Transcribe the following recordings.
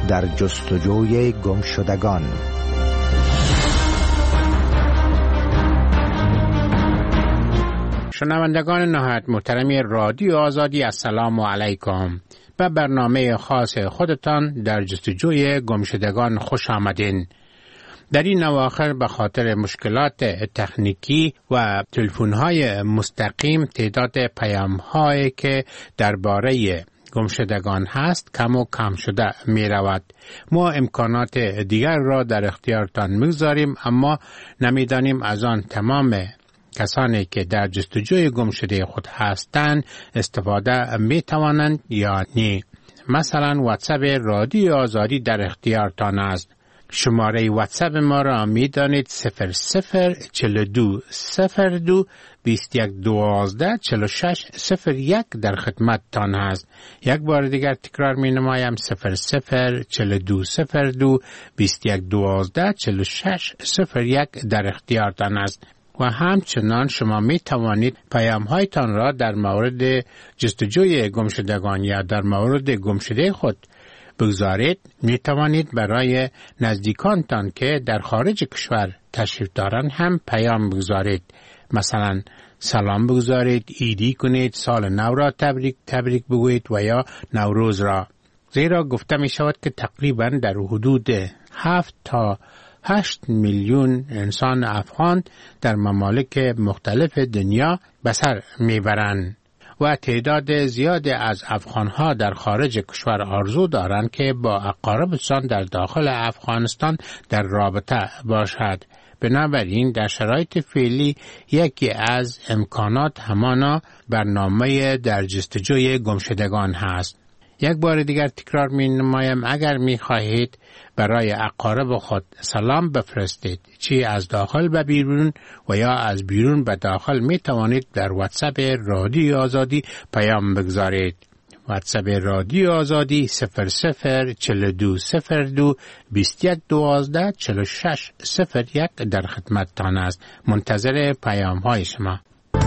در جستجوی گمشدگان. شنوندگان نهایت محترمی رادیو آزادی، السلام علیکم. به برنامه خاص خودتان در جستجوی گمشدگان خوش آمدین. در این اواخر به خاطر مشکلات تکنیکی و تلفن‌های مستقیم تعداد پیام‌هایی که درباره گمشدگان هست کم و کم شده می رود. ما امکانات دیگر را در اختیارتان می‌گذاریم، اما نمی‌دانیم از آن تمام کسانی که در جستجوی گمشده خود هستند استفاده می توانند یا نه. مثلا واتساپ رادیو آزادی در اختیارتان است. شماره واتساپ ما را می دانید 0042 02 21 12 46 01 در خدمت تان است. یک بار دیگر تکرار می نمایم 0042 02 21 12 46 01 در اختیارتان است. و همچنان شما می توانید پیام هایتان را در مورد جستجوی گمشدگان یا در مورد گمشده خود بگذارید. می توانید برای نزدیکانتان که در خارج کشور تشریف دارند هم پیام بگذارید. مثلا سلام بگذارید، عیدی کنید، سال نو را تبریک بگویید و یا نوروز را. زیرا گفته می شود که تقریبا در حدود 7 تا 8 میلیون انسان افغان در ممالک مختلف دنیا به سر میبرند و تعداد زیادی از افغانها در خارج کشور آرزو دارند که با اقاربشان در داخل افغانستان در رابطه باشد. بنابراین در شرایط فعلی یکی از امکانات همانا برنامه در جستجوی گمشدگان هست. یک بار دیگر تکرار می نمایم، اگر می خواهید برای اقارب خود سلام بفرستید، چی از داخل به بیرون و یا از بیرون به داخل، می توانید در واتساپ رادیو آزادی پیام بگذارید. واتساپ رادیو آزادی 0042 02 21 12 46 01 در خدمت تان است. منتظر پیام های شما.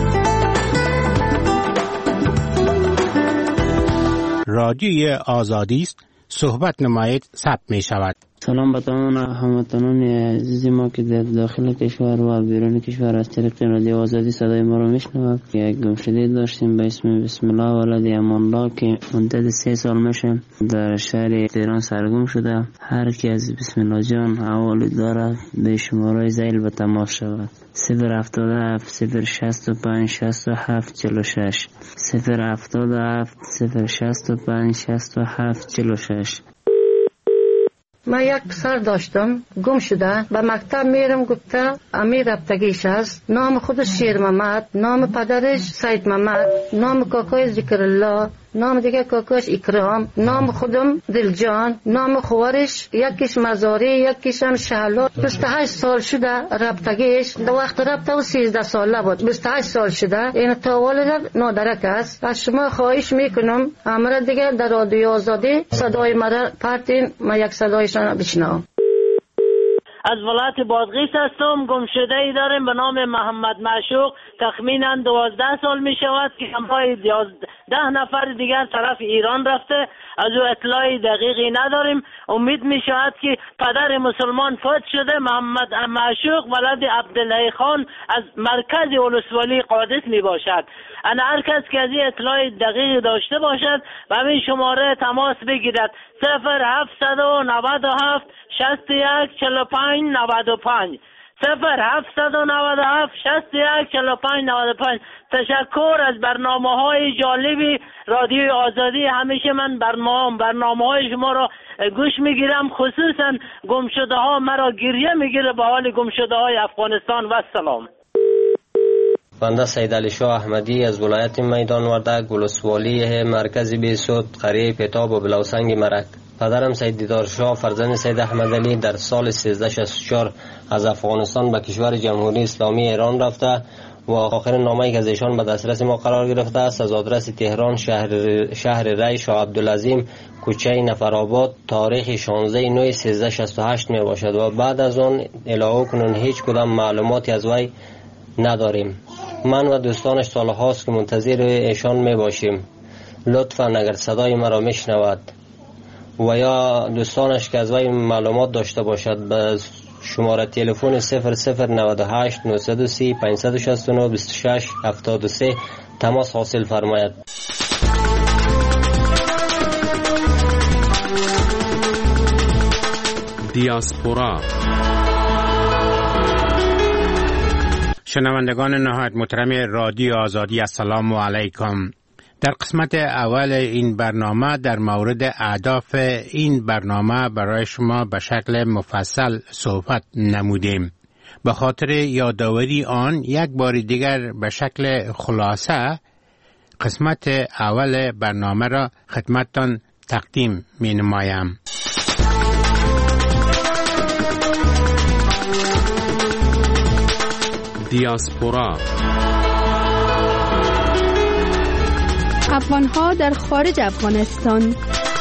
رادیوی آزادی است. صحبت نمایید، ثبت می شود. سلام به تمام هموطنان عزیز ما که در داخل کشور و بیرون کشور از طریق رادیو آزادی صدای ما را میشنوند. یک گمشده داشتیم به اسم بسم الله ولد امان الله که مدت 3 سال میشه در شهر تهران سرگم شده. هر کی از بسم الله جان احوال داره به شماره زیل به تماس شود. 077 065 67 46 077 065 67 46. من یک پسر داشتم گم شده، به مکتب میرم گفته امیر رفتگیش است. نام خودش شیر محمد، نام پدرش سید محمد، نام کاکای ذکر الله، نام دیگه کاکاش اکرام، نام خودم دلجان، نام خوارش یکیش مزاری یکیش هم شهلا. 28 سال شده رفتگیش. در وقت رفته و 13 ساله بود. 28 سال شده. این تا والد نادرک است. از شما خواهش میکنم امر دیگه در رادیو آزادی صدای مرا پرتین، من یک صدایشان بشنوم. از ولایت بادغیس هستم. گمشده ای داریم به نام محمد معشوق. تخمینا 12 سال می شود که همراه 10 نفر دیگر طرف ایران رفته. از او اطلاعی دقیقی نداریم. امید می شود که پدر مسلمان فوت شده. محمد معشوق ولد عبدالله خان از مرکز ولسوالی قادس می باشد. انا هر کس که از این اطلاع دقیق داشته باشد و همین شماره تماس بگیرد 0797 61 45 95 0797 61 45 95. تشکر از برنامه‌های جالبی رادیو آزادی. همیشه من برنامه‌های شما را گوش میگیرم، خصوصا گمشده‌ها مرا گریه میگیره به حال گمشده‌های افغانستان. و سلام. بنده سید علی شاه احمدی از ولایت میدان وردک ولسوالی مرکز بیسود قریه پتاب و بلوسنگ مرک. پدرم سید دیدار شاه فرزند سید احمد علی در سال 1364 از افغانستان به کشور جمهوری اسلامی ایران رفته و آخرین نامه‌ای که از ایشان به دسترس ما قرار گرفته است از آدرس تهران شهر ری شاه عبدالعظیم کوچه نفرآباد تاریخ 16/9/1368 می باشد و بعد از آن الهو کنون هیچ کدام معلوماتی از وی نداریم. من و دوستانش سالهاست که منتظر ایشان می باشیم. لطفاً اگر صدای مرا میشنود و یا دوستانش که از وی معلومات داشته باشد به شماره تلفن 0098 930 569 26 73 تماس حاصل فرماید. دیاسپورا. شنوندگان نهایت محترم رادیو آزادی، السلام علیکم. در قسمت اول این برنامه در مورد اهداف این برنامه برای شما به شکل مفصل صحبت نمودیم. به خاطر یادآوری آن یک بار دیگر به شکل خلاصه قسمت اول برنامه را خدمتتان تقدیم می نمایم. دیاسپورا. افغان‌ها در خارج افغانستان.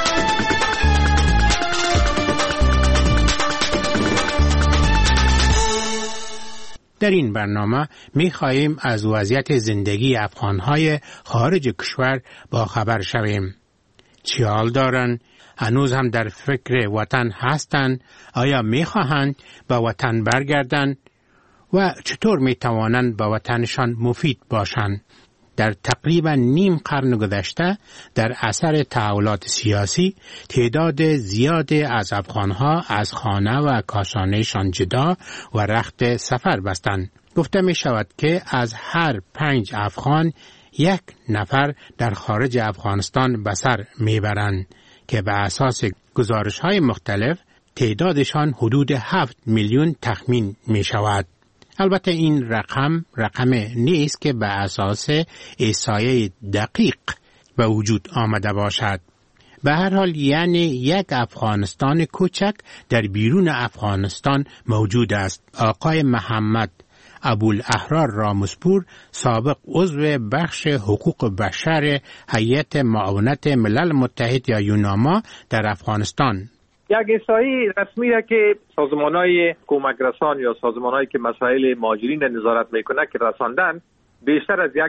در این برنامه می خواهیم از وضعیت زندگی افغان‌های خارج کشور با خبر شویم. چی حال دارند؟ هنوز هم در فکر وطن هستند؟ آیا می خواهند به وطن برگردند؟ و چطور می توانند به وطنشان مفید باشند؟ در تقریبا نیم قرن گذشته در اثر تحولات سیاسی تعداد زیادی از افغانها از خانه و کاشانهشان جدا و رخت سفر بستند. گفته می شود که از هر 5 افغان 1 نفر در خارج افغانستان به سر می برند که به اساس گزارش‌های مختلف تعدادشان حدود 7 میلیون تخمین می شود. البته این رقم نیست که به اساس احصایه دقیق به وجود آمده باشد. به هر حال یعنی یک افغانستان کوچک در بیرون افغانستان موجود است. آقای محمد ابوالاحرار رامسپور، سابق عضو بخش حقوق بشر هیئت معاونت ملل متحد یا یوناما در افغانستان، یک احصایی رسمی است که سازمان‌های کمک رسان یا سازمان‌هایی که مسائل مهاجرین نظارت میکنه که رساندن بیشتر از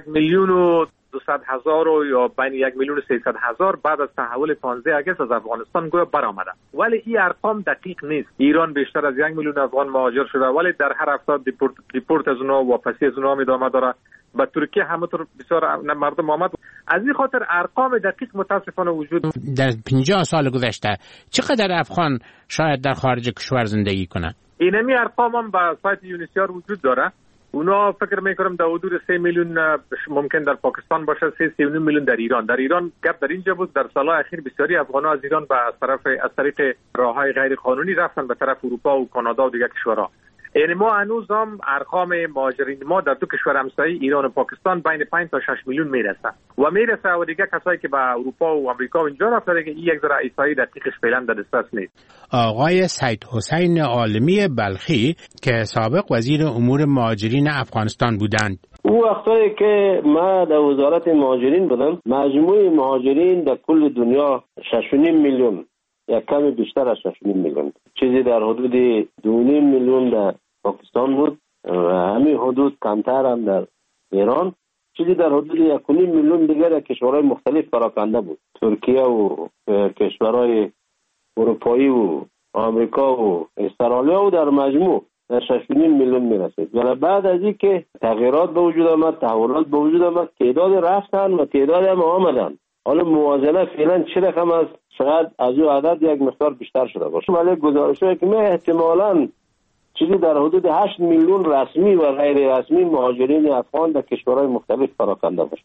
1,200,000 یا بین 1,300,000 بعد از تحول 15 آگوست از افغانستان گویا برآمده. ولی این ارقام دقیق نیست. ایران بیشتر از 1 میلیون افغان مهاجر شده ولی در هر هفته دیپورت از اونها و واپسی از اونها ادامه داره. به ترکیه همونطور بسیار مردم آمد. از این خاطر ارقام دقیق متاسفانه وجود در 50 سال گذشته چقدر افغان شاید در خارج کشور زندگی کنند؟ اینمی ارقام هم به سایت یونیسیار وجود داره. اونا فکر میکنم در حدود 3 میلیون ممکن در پاکستان باشه، 3.9 میلیون در ایران. در ایران گپ در اینجا بود در سالهای اخیر بسیاری افغان‌ها از ایران از طریق راههای غیر قانونی رفتن به طرف اروپا و کانادا و دیگر کشورها. یعنی ما هنوز هم ارقام مهاجرین ما در دو کشور همسایه ایران و پاکستان بین 5 تا 6 میلیون میرسه و دیگه کسایی که به اروپا و آمریکا و اینجا رفتن که این یک ذره احصایی دقیقش فعلا در دسترس نیست. آقای سید حسین عالمی بلخی که سابق وزیر امور مهاجرین افغانستان بودند، او وقتی که ما در وزارت مهاجرین بودم مجموع مهاجرین در کل دنیا 6.5 میلیون یا کمی بیشتر از 6.5 میلیون، چیزی در حدود 2.5 میلیون در پاکستان بود و همین حدود کمتر هم در ایران، چیزی در حدود 1.5 میلیون دیگر در کشورهای مختلف پراکنده بود، ترکیه و کشورهای اروپایی و آمریکا و استرالیا و در مجموع در 6.5 میلیون میرسید. ولی بعد از این که تغییرات به وجود آمد، تحولات به وجود آمد، تعداد رفتن و تعداد هم آمدن. حالا موازنه فعلا چه رقم است؟ شاید از او عدد یک مقدار بیشتر شده باشه، ولی گزارش‌هایی که احتمالاً چیزی در حدود 8 میلیون رسمی و غیر رسمی مهاجرین افغان در کشورهای مختلف پراکنده باشه.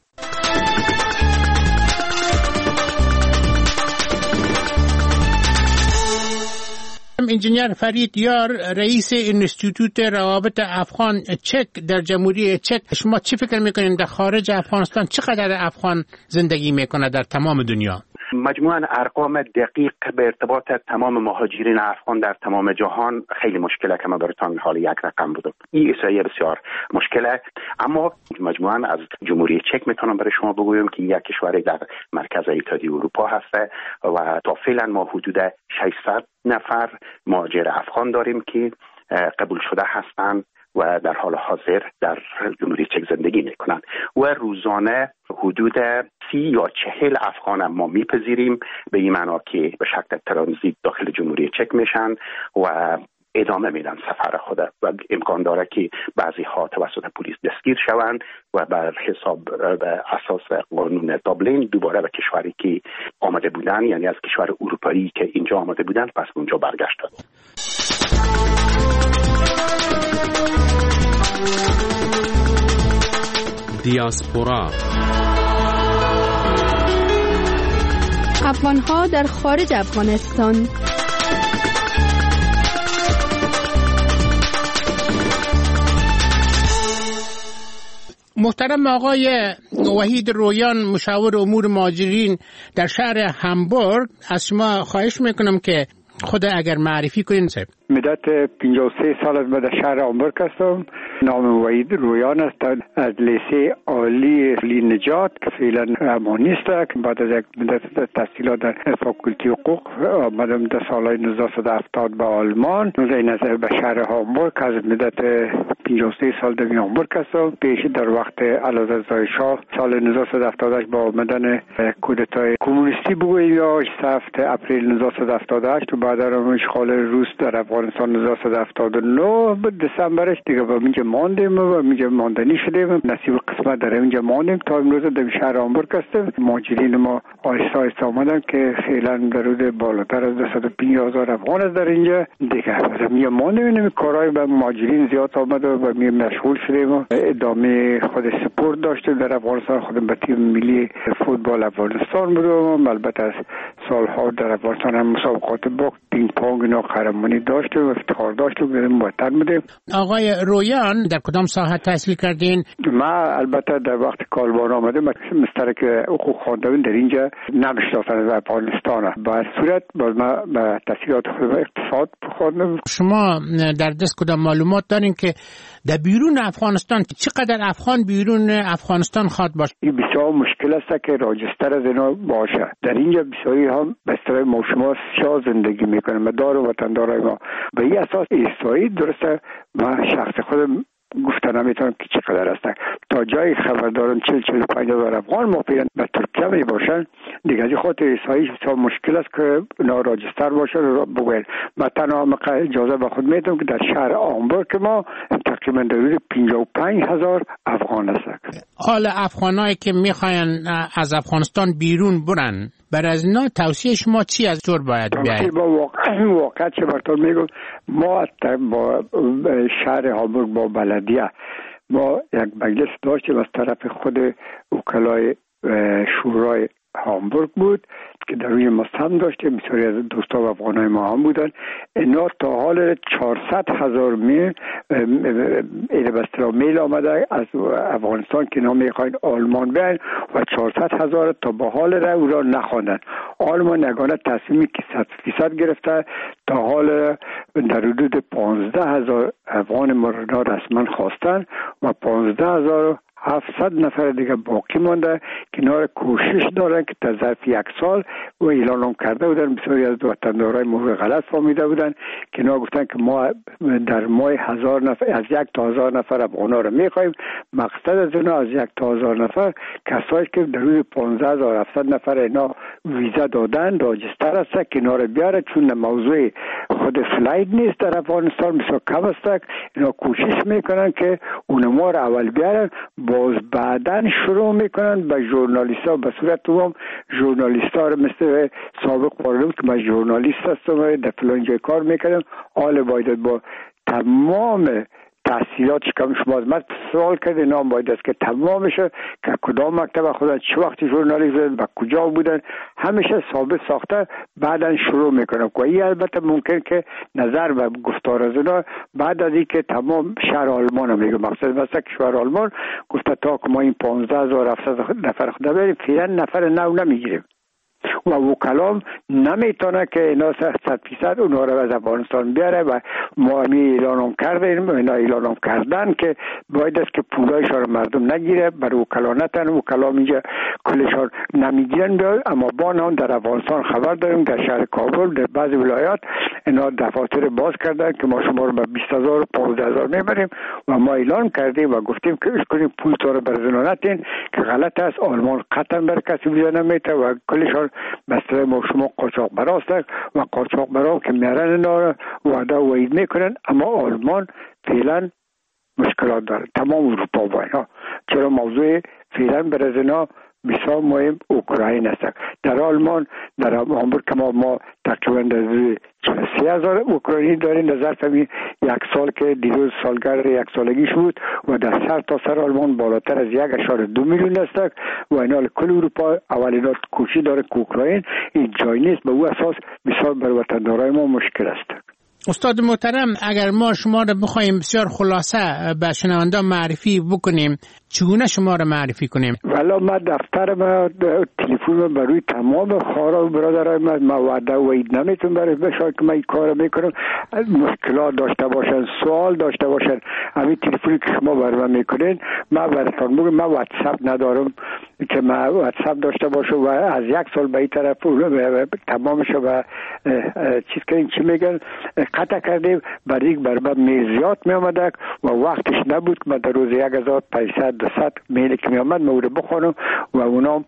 انجینیر فرید یار، رئیس انستیتوت روابط افغان چک در جمهوری چک، شما چی فکر میکنید در خارج افغانستان چقدر افغان زندگی میکنه در تمام دنیا؟ مجموعاً ارقام دقیق به ارتباط تمام مهاجرین افغان در تمام جهان خیلی مشکله که ما براتون حال یک رقم بودم. این احصایه بسیار مشکله، اما مجموعاً از جمهوری چک میتونم برای شما بگویم که یک کشور در مرکز اتحادیه اروپا هست و تا فعلا ما حدود 600 نفر مهاجر افغان داریم که قبول شده هستند و در حال حاضر در جمهوری چک زندگی میکنند و روزانه حدود یا 40 افغان ما میپذیریم، به این معنا که به شکل ترانزیت داخل جمهوری چک میشن و ادامه میدن سفر خود و امکان داره که بعضی ها توسط پلیس دستگیر شوند و بر حساب به اساس قانون دابلین دوباره به کشوری که آمده بودن، یعنی از کشور اروپایی که اینجا آمده بودن، پس اونجا برگشتند. دیاسپورا افغان‌ها در خارج افغانستان. محترم آقای وحید رویان، مشاور امور مهاجرین در شهر همبورگ، از شما خواهش میکنم که خود اگر معرفی کنین. مدت 53 سال از در شهر همبورگ هستم. نام وحید رویان است. از لیسه عالی نجات که فعلا اما نیست. بعد از یک مدت تحصیلات در فاکولتی حقوق آمدم در سالهای 1970 به آلمان. به شهر همبورگ از مدت 53 سال در همبورگ هستم. پیش در وقت علازت شاه سال 1978 با آمدن کودتای کمونیستی بگوییم یا 7 اپریل 1978 و بعد از اشغال روس در افغانستان 1979 دسامبرش دیگه با اینجا ماندیم و اینجا ماندنی شدیم. نصیب قسمت در اینجا ماندیم تا امروز در شهر همبورگ هستیم. مهاجرین ما آهسته آهسته آمدن که فعلا در حدود بالاتر از 250,000 افغان است در اینجا دیگه. اینجا ماندیم. این کارهای به مهاجرین زیاد آمده و می مشغول شدیم و ادامه خود سپورت داشتیم در افغانستان. خودم به تیم ملی فوتبال افغانستان بودم. البته از سالها در افغانستان هم مسابقات باخت پینگ پونگ اینا قهرمانی داشتیم و افتخار داشتیم بریم وطن بودیم. آقای رویان در کدام ساحه تحصیل کردین؟ ما البته در وقت کالبان آمدم مشترک حقوق خواندم در اینجا نمیشناسن از افغانستان. به صورت باز ما به تحصیلات خود اقتصاد خواندم. شما در دست کدام معلومات دارین که در بیرون افغانستان چقدر افغان بیرون افغانستان خواد باشه؟ این بسیار مشکل است که راجستر از اینا باشه. در اینجا بسیاری هم به اصطلاح ما شما سیاه زندگی میکنن. مدار و وطندارای ما به این اساس ایستایی درسته. ما شخص خودم گفتن نمیتونم که چقدر هستن. تا جای خبر دارم 40-45,000 افغان ما پیرن به ترکیه می باشن دیگه. از خاطر ایسایی بسیار مشکل است که اونا راجستر باشه رو بگوید. من تنها اجازه به خود میدم که در شهر همبورگ ما تقریبا در حدود 55,000 افغان هست. حال افغانایی که میخواین از افغانستان بیرون برن، برای از اینا توصیه شما چی از طور باید بیاید؟ با واقعا چه براتون میگم، ما با شهر همبورگ با بلدیه ما یک مجلس داشتیم از طرف خود وکلای شورای همبورگ بود که در روی مستم داشتیم. بسیاری از دوستا و افغانای ما هم بودن. اینا تا حال 400,000 میل آمده از افغانستان که اینا میخواین آلمان بیاین و 400,000 تا به حال را او را نخواندن. آلمان یگانه تصمیمی که 100% گرفته تا حال در حدود 15,000 افغان ما را رسما خواستن و 15,700 نفر دیگه باقی مانده که اینا کوشش دارن که در ظرف یک سال و اعلان کرده بودن. بسیاری از وطندارای ما غلط فهمیده بودن که اینا گفتن که ما در ماه 1000 نفر از 1 تا 1000 نفر افغانا رو میخوایم. مقصد از اینا از 1 تا 1000 نفر کسایی که در روی 15,700 نفر اینا ویزا دادن راجستر هست که اینا رو بیاره، چون موضوع خود فلایت نیست در افغانستان بسیار کم است. اینا کوشش میکنن که اونما رو اول بیارن، باز بعدن شروع میکنن به ژورنالیست‌ها به صورت عموم ژورنالیست‌ها رو مثل سابق پارلمان که من ژورنالیست هستم در فلان جای کار میکنم، حال باید با تمام تحصیلاتش کم شما از من سوال کرده نام باید است که تمام بشه که کدام مکتب خودن چه وقتی ژورنالیست بودن و کجا بودن همیشه ثابت ساخته بعدن شروع میکنم. و این البته ممکن که نظر و گفتار از اینا بعد از اینکه تمام شهر آلمان هم میگه مقصد مثلا که شهر آلمان گفته تا که ما این 15,700 نفر خود بریم فعلا نفر نو نمیگیریم و وکلام نمیتونه که اینا 100% اونها رو از افغانستان بیاره و ما اعلان کردیم اینا اعلان کردن که باید است که پولایشان رو مردم نگیره برای وکلا نتن. وکلام اینجا کلشان نمیگیرن بیاد. اما با نام در افغانستان خبر داریم در شهر کابل در بعض ولایات اینا دفاتر باز کردن که ما شما رو به 20,000 و 15,000 میبریم و ما اعلان کردیم و گفتیم که اش کنیم پول تو رو بر زنا نتین که غلط است. آلمان قطعا بر کسی ویزا نمیده و کلشان مثلا ما شما قاچاقبرا هستند و قاچاقبرا که میارن اینا وعده و وعید میکنن، اما آلمان فعلا مشکلات داره، تمام اروپا با اینا. چرا موضوع فعلا برای اینا بسیار مهم اوکراین است. در آلمان در هامبورگ که ما تقریبا 43,000 اوکراینی داریم در ظرف یک سال که دیروز سالگرد یک سالگیش بود و در سر تا سر آلمان بالاتر از 1.2 میلیون است و اینا کل اروپا اولین کوشش داره که اوکراین این جای نیست. به او اساس بسیار بر وطندارای ما مشکل است. استاد محترم، اگر ما شما را بخوایم بسیار خلاصه به شنوندگان معرفی بکنیم، چگونه شما را معرفی کنیم؟ والا ما دفتر ما تلفن برای تمام خواهران و برادرای ما وعده و عید نمیتونم برای بشاید که من این کار میکنم. مشکلات داشته باشن، سوال داشته باشن، همین تلفنی که شما برای من میکنین ما براتون میگم. من واتساپ ندارم که ما واتساپ داشته باشم و از یک سال به این طرف تمامش و چیز که این چی میگن قطع کردیم. برای من میزیات می آمده و وقتش نبود که من در روز 1,500-200 میلی که می آمد من رو بخونم و اونام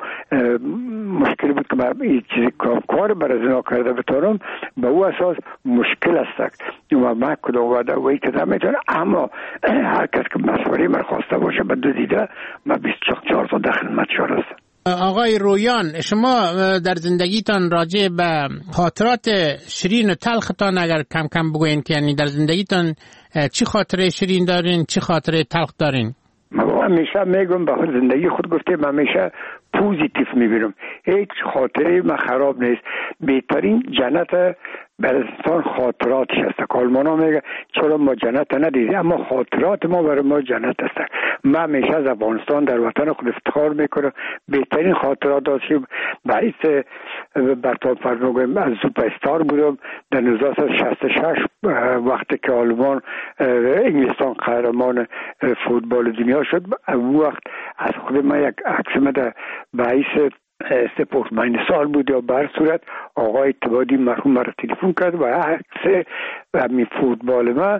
مشکل بود که من این چیزی کار برای زنا کرده بتانم. به او اساس مشکل است و من کدام وعده و ای که نمیتونم. اما هر کس که مشوره من خواسته باشه به دو دیده من 24 ساعت در خدمت شما هستم. آقای رویان، شما در زندگیتان راجع به خاطرات شیرین و تلختان اگر کم کم بگوین که یعنی در زندگیتان چی خاطره شیرین دارین، چی خاطره تلخ دارین؟ من همیشه میگم به زندگی خود گفتم همیشه پوزیتیو میبینم، هیچ خاطره من خراب نیست. بهترین جنت برای انسان خاطراتش است. آلمانا میگه چرا ما جنت ندیدیم، اما خاطرات ما برای ما جنت است. من همیشه از افغانستان در وطن خود افتخار میکنم. بهترین خاطرات داشتیم. باعث برطور فرموگم از سوپر استار بودم در 1966 وقتی که آلمان انگلستان قهرمان فوتبال دنیا شد. اون وقت از خود من یک عکس من باعث سپورت ماین سال بود یا بر صورت آقای اتبادی مرحوم مرا تلفن کرد و عکس همین فوتبال ما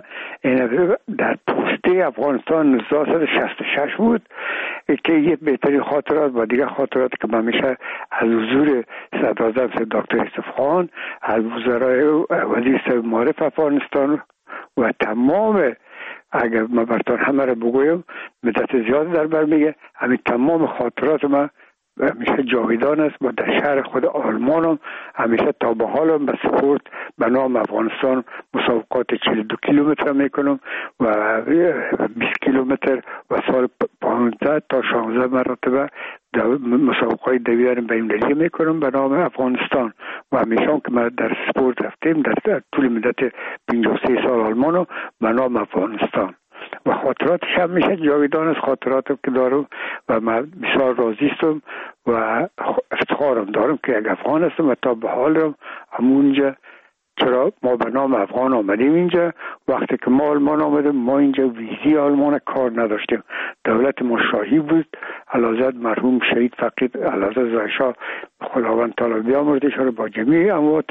در پوسته افغانستان 1966 بود که یه بهترین خاطرات و دیگه خاطرات که من میشه از حضور صدراعظم دکتر یوسف خان، از وزرای وزیر صاحب معارف افغانستان و تمام، اگر من براتون همه رو بگویم مدت زیاد در بر میگه، همین تمام خاطرات ما همیشه جاویدان است. و در شهر خود آلمان هم همیشه تا به حال هم به سپورت به نام افغانستان مسابقات 42 کیلومتر میکنم و 20 کیلومتر و سال 15 تا 16 مرتبه مسابقات دویدن بین المللی میکنم به نام افغانستان. و همیشه که ما در سپورت رفتیم در طول مدت 53 سال آلمانو به نام افغانستان و خاطراتش هم میشه جاویدان از خاطراتم که دارم و من بسیار راضی هستم و افتخارم دارم که یک افغان هستم و تا به حالم همونجا. چرا ما به نام افغان آمدیم اینجا؟ وقتی که ما آلمان آمدیم ما اینجا ویزی آلمان کار نداشتیم. دولت ما شاهی بود. علازت مرحوم شهید فقید علازت زایشاه خداوند تعالی بیامرزش رو با جمیع اموات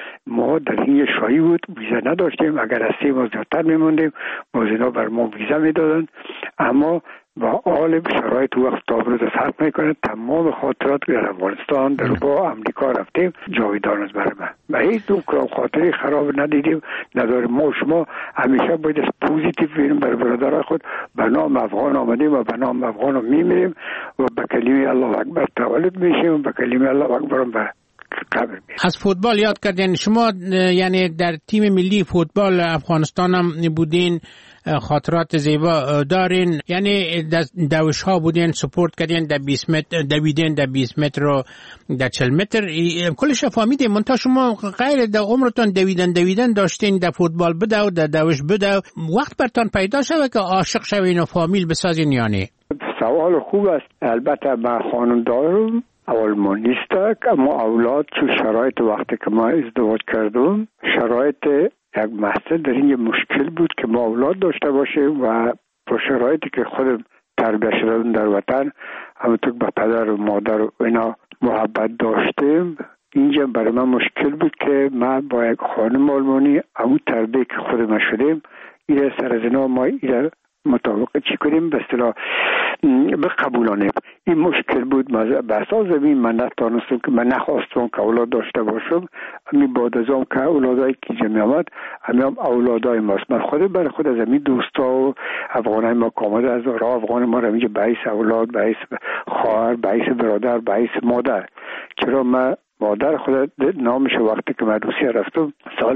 ما در این شاهی بود. ویزا نداشتیم. اگر از 3 ماه زیادتر میموندیم باز اینا بر ما ویزا میدادن. اما با حال شرایط وقت تابلو فرق میکنه. تمام خاطرات در افغانستان در با امریکا رفتیم جاویدان است برای من و هیچ دو خاطری خراب ندیدیم نداریم. ما شما همیشه باید از پوزیتیو بینیم برای برادرای خود. به نام افغان آمدیم و به نام افغان میمیریم و به کلمه الله اکبر تولد میشیم و به کلمه الله اکبر به قبر میشیم. از فوتبال یاد کردین شما، یعنی در تیم ملی فوتبال افغانستان هم بودین، خاطرات زیبا دارین، یعنی دوش ها بودین، سپورت کردین در 20 متر، دویدین در 20 متر و در 40 متر، کلش فهمیدین. منتها شما غیر در عمرتون دویدن داشتین، در فوتبال بدو، در دوش بدو، وقت برتان پیدا شده که عاشق شوین و فامیل بسازین یعنی؟ سوال خوب است. البته من خانم دارم آلمان نیست، اما اولاد چون شرایط وقتی که ما ازدواج کردم شرایط یک مسئله در این مشکل بود که ما اولاد داشته باشیم و با شرایطی که خودم تربیت شدم در وطن همونطور با پدر و مادر و اینا محبت داشتیم اینجا برای من مشکل بود که من با یک خانم آلمانی او تربیه که خود ما شدیم این سر زنا ما این مطابق چی کنیم به اصطلاح بقبولانیم. این مشکل بود. به اساس زمین من نتانستم که من نخواستم که اولاد داشته باشم. همین بعد از اون که اولادایی که جمعی آمد همین هم اولادای ماست. من خود برای خود از همین دوستا و افغانای ما که آمده از راه افغان ما را اینجا بایس اولاد، بایس خواهر، بایس برادر، بایس مادر. چرا من مادر خود نامش وقتی که من روسیه رفتم سال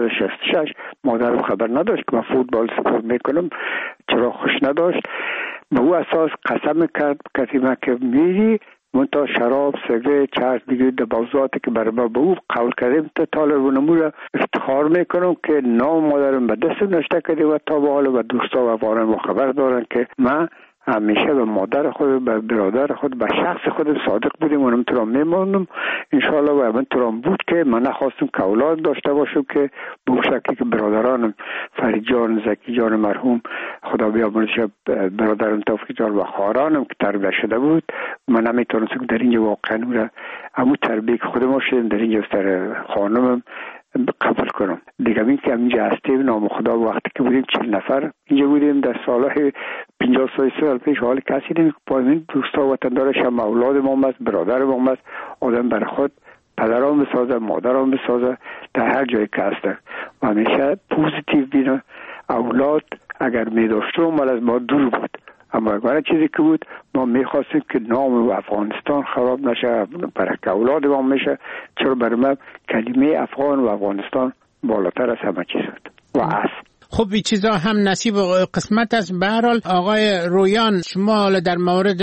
1966 مادرم خبر نداشت که من فوتبال سپورت میکنم، چرا خوش نداشت. به او اساس قسم کرد کسی من که میری منتها شراب سگرت چرس دیگه دبوزاتی که برای ما به او قول کردیم تا طالب و نمور افتخار میکنم که نام مادرم به دست نشته کرده و تا به حال و دوستا و افغانان ما خبر دارن که من همیشه به مادر خود، به برادر خود، به شخص خود صادق بودیم و نمیتونم میمانم انشاءالله. و منتونم بود که من نخواستم که اولاد داشته باشم که به شکلی که برادرانم فرید جان، زکی جان مرحوم خدا بیامرزش، برادرم توفیق جان و خواهرانم که تربیت شده بود من نمیتونستم در اینجا واقعا همون تربیه که خود ما شدیم در اینجا سر خانمم قبول کنم. دیگه این که اینجا هستیم نام خدا وقتی که بودیم 40 نفر اینجا بودیم در سالهای 50 سال پیش حال کسی نمی که پایین دوستا و وطندارش هم اولاد ما است، برادر ما است. آدم برای خود پدران بسازه، مادران بسازه در هر جایی که هسته و همیشه پوزیتیو بینه. اولاد اگر می داشتم ولی از ما دور بود، اما اگر چیزی که بود ما میخواستیم که نام افغانستان خراب نشه، برای که اولاد ما میشه. چرا برای من کلمه افغان و افغانستان بالاتر از همه چیز بود و است. خب این چیزا هم نصیب و قسمت است. به هر حال آقای رویان، شما در مورد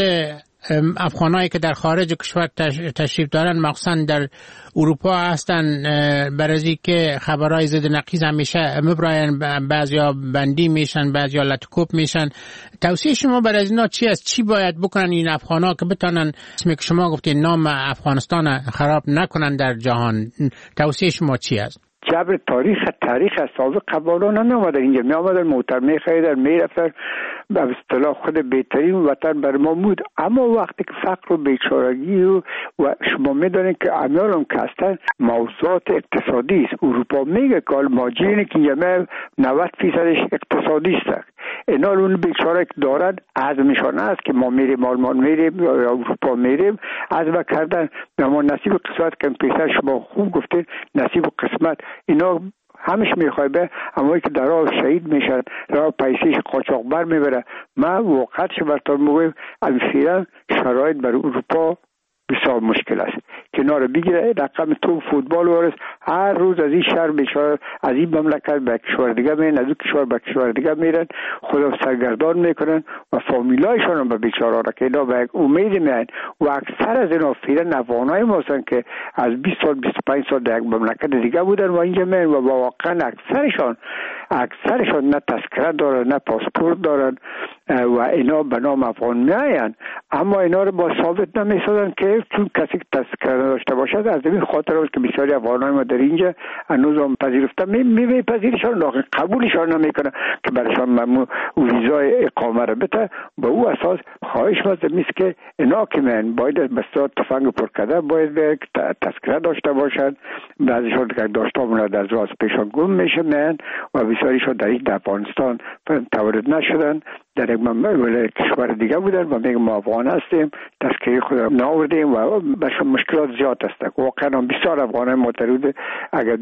افغانایی که در خارج کشور تشریف دارن مخصوصا در اروپا هستن برای که خبرهای ضد نقیض همیشه مبراین، بعضیا بندی میشن، بعضیا لطکوب میشن. توصیه شما برای اینا چی است؟ چی باید بکنن این افغانا که بتونن اسمی که شما گفتید نام افغانستان خراب نکنن در جهان؟ توصیه شما چی است؟ جبر تاریخ از سابق قبالان نمیامدن اینجا، میامدن موتر میخریدن میرفتن به اصطلاح خود بهترین وطن بر ما بود. اما وقتی که فقر و بیچارگی و شما میدونید که امیالم که هستن موضوعات اقتصادی است. اروپا میگه که ماجرینی که اینجا 90% اقتصادی است. اینا اون بیچاره که دارن عزمشان است که ما میریم آلمان میریم یا اروپا میریم عزم کردن. اما نصیب قسمت که پیسر شما خوب گفتید نصیب قسمت اینا همش میخوای به اما که در راه شهید میشن، راه پیسیش قاچاق بر میبره. من واقعا براتون میگم فعلا شرایط برای اروپا بسیار مشکل است. کنار بگیره رقم تو فوتبال وارث هر روز از این شهر بیچاره از این مملکت به کشور دیگه میرن، از اون کشور به کشور دیگه میرن، خدا سرگردان میکنن و فامیلایشان هم به بیچاره را که اینا به یک امید میان. و اکثر از اینا فعلا افغانای ما هستن که از 20 سال 25 سال در یک مملکت دیگه بودن و اینجا میان و واقعا اکثرشان نه تذکره دارن نه پاسپورت دارن و اینا به نام افغان میاین. اما اینا رو با ثابت نمیسازن که چون کسی که تذکره داشته باشد. از این خاطر است که بسیاری افغانای ما در اینجا هنوز هم پذیرفتن میپذیرشان لکن قبولشان نمیکنه که برایشان ممنوع ویزای اقامه رو بده. به او اساس خواهش میست که اینا که من باید بسیار تفنگ پر کرده باید تذکره داشته باشند. بعضیشان که داشته مونه در راز پیشان گم میشه من و بسیاریشان در این افغانستان تولد نشدن، در یک کشور دیگه بودن و میگم ما افغان هستیم تذکره خود ناوردیم و بسیار مشکلات زیاد هست. واقعا بسیار افغانای معترض اگر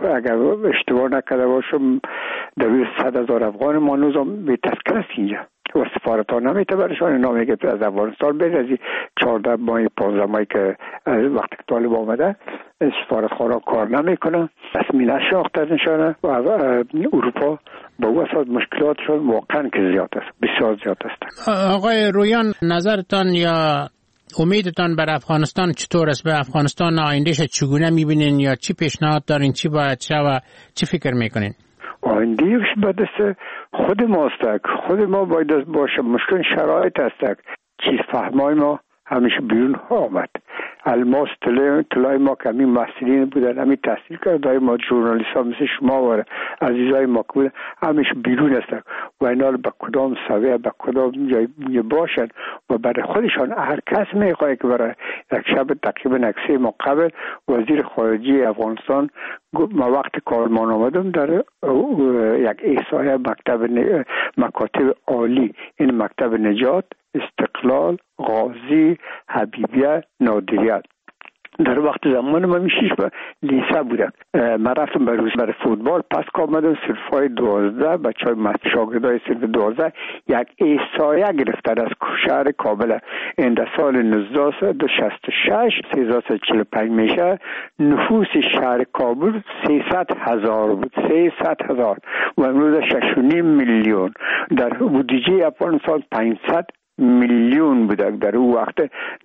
اشتباه نکرده باشم در 100,000 افغان ما هنوز به تذکره است اینجا و سفارت ها نمیته برشان. نامی که از افغانستان بین از 14 ماه 15 ماهی که وقتی طالب آمده سفارت خانه کار نمیکنه، رسمی نشناخته نشانه و اروپا با او اساس مشکلاتشون واقعا که زیاد است، بسیار زیاد است. آقای رویان نظرتان یا امیدتان بر افغانستان چطور است؟ به افغانستان آیندهش چگونه میبینین یا چی پیشنهاد دارین؟ چی باید شه و چی فکر میکنین؟ آیندهش باید خود ماست، خود ما باید باشه. مشکل شرایط است، چیز فهمای ما همیشه بیرون آمد. الماس طلای ما که همین محصلین بودن، همین تحصیل کرده ما ژورنالیست ها مثل شما و عزیزای ما که همیش بیرون هستن و اینا به کدام سویه به کدام جای باشن و برای خودشان هر کس میخواد که برای یک شب تقریبا 3 ماه قبل وزیر خارجه افغانستان ما وقت کارمان آمدم در یک احصایه مکاتب عالی، این مکتب نجات، استقلال، غازی، حبیبیه، نادریت، در وقت زمان من میشیش به لیسه بودم. من رفتم برای فوتبال، پس که آمدم صرفای 12 بچه های شاگردای صرف 12 یک احصایه گرفتن از شهر کابل. این در سال 1966 345 میشه، نفوس شهر کابل 300,000 بود، 300,000 و امروز 6.5 میلیون. در بودجه افغانستان 500 میلیون بوده در اون وقت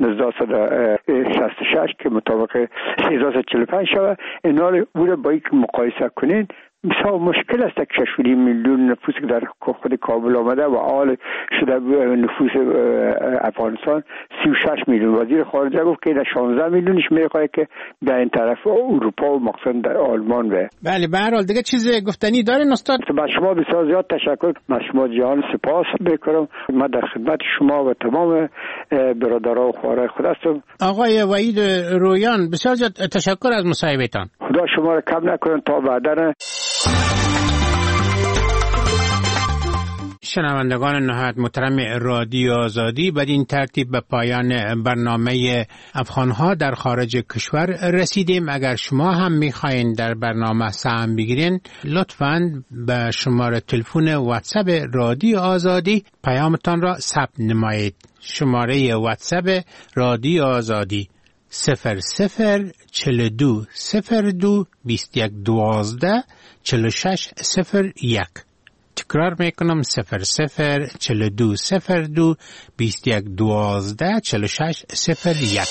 1966 که مطابق 345 شده. اینا رو بوده با یک مقایسه کنین بسیار مشکل است که 6.5 میلیون نفوس که در خود کابل آمده و حال شده نفوس افغانستان 36 میلیون. وزیر خارجه گفت که 16 میلیونش میخواد که در این طرف اروپا و مخصوصا در آلمان به. بله به هر حال دیگه چیز گفتنی دارین استاد؟ با شما بسیار زیاد تشکر، من شما جهان سپاس میکنم. من در خدمت شما و تمام برادران و خواهرای خود هستم. آقای وحید رویان بسیار زیاد تشکر از مصاحبهتان. خدا شما را کم نکنه تا بعدا. شنوندگان نهایت محترم رادیو آزادی، بدین ترتیب به پایان برنامه افغانها در خارج کشور رسیدیم. اگر شما هم میخواین در برنامه سهم بگیرین، لطفاً به شماره تلفن واتساپ رادیو آزادی پیامتان را ثبت نمایید. شماره واتساپ رادیو آزادی 0042 02 21 12 46 01. تکرار میکنم 0042 02 21 12 46 01.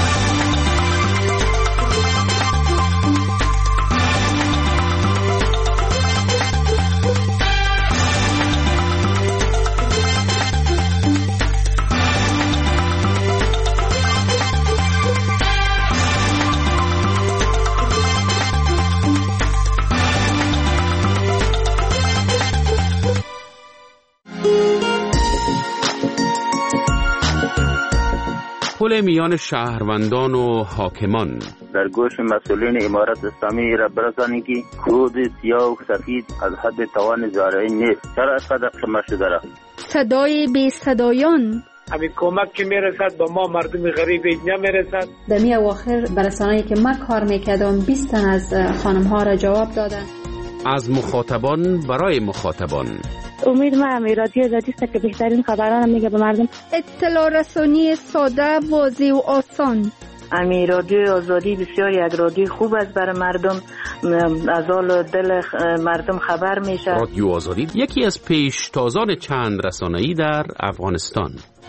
پل میان شهروندان و حاکمان. در گوش مسئولین امارت اسلامی را برسانید که کود سیاه و سفید از حد توان زارعین نیست. چرا اینقدر قیمت شده را؟ صدای بی صدایان. همین کمک که میرسد به ما مردم غریب اینجا میرسد. در می اواخر برسانه‌ای که من کار میکردم 20 تن از خانم ها را جواب دادن. از مخاطبان برای مخاطبان. امید من رادیو آزادی است که بهترین خبران میگه به مردم. اطلاع رسانی ساده، واضح و آسان. امی رادیو آزادی بسیار یک رادیو خوب است برای مردم، از حال دل مردم خبر میشه. رادیو آزادی یکی از پیشتازان چند رسانه‌ای در افغانستان.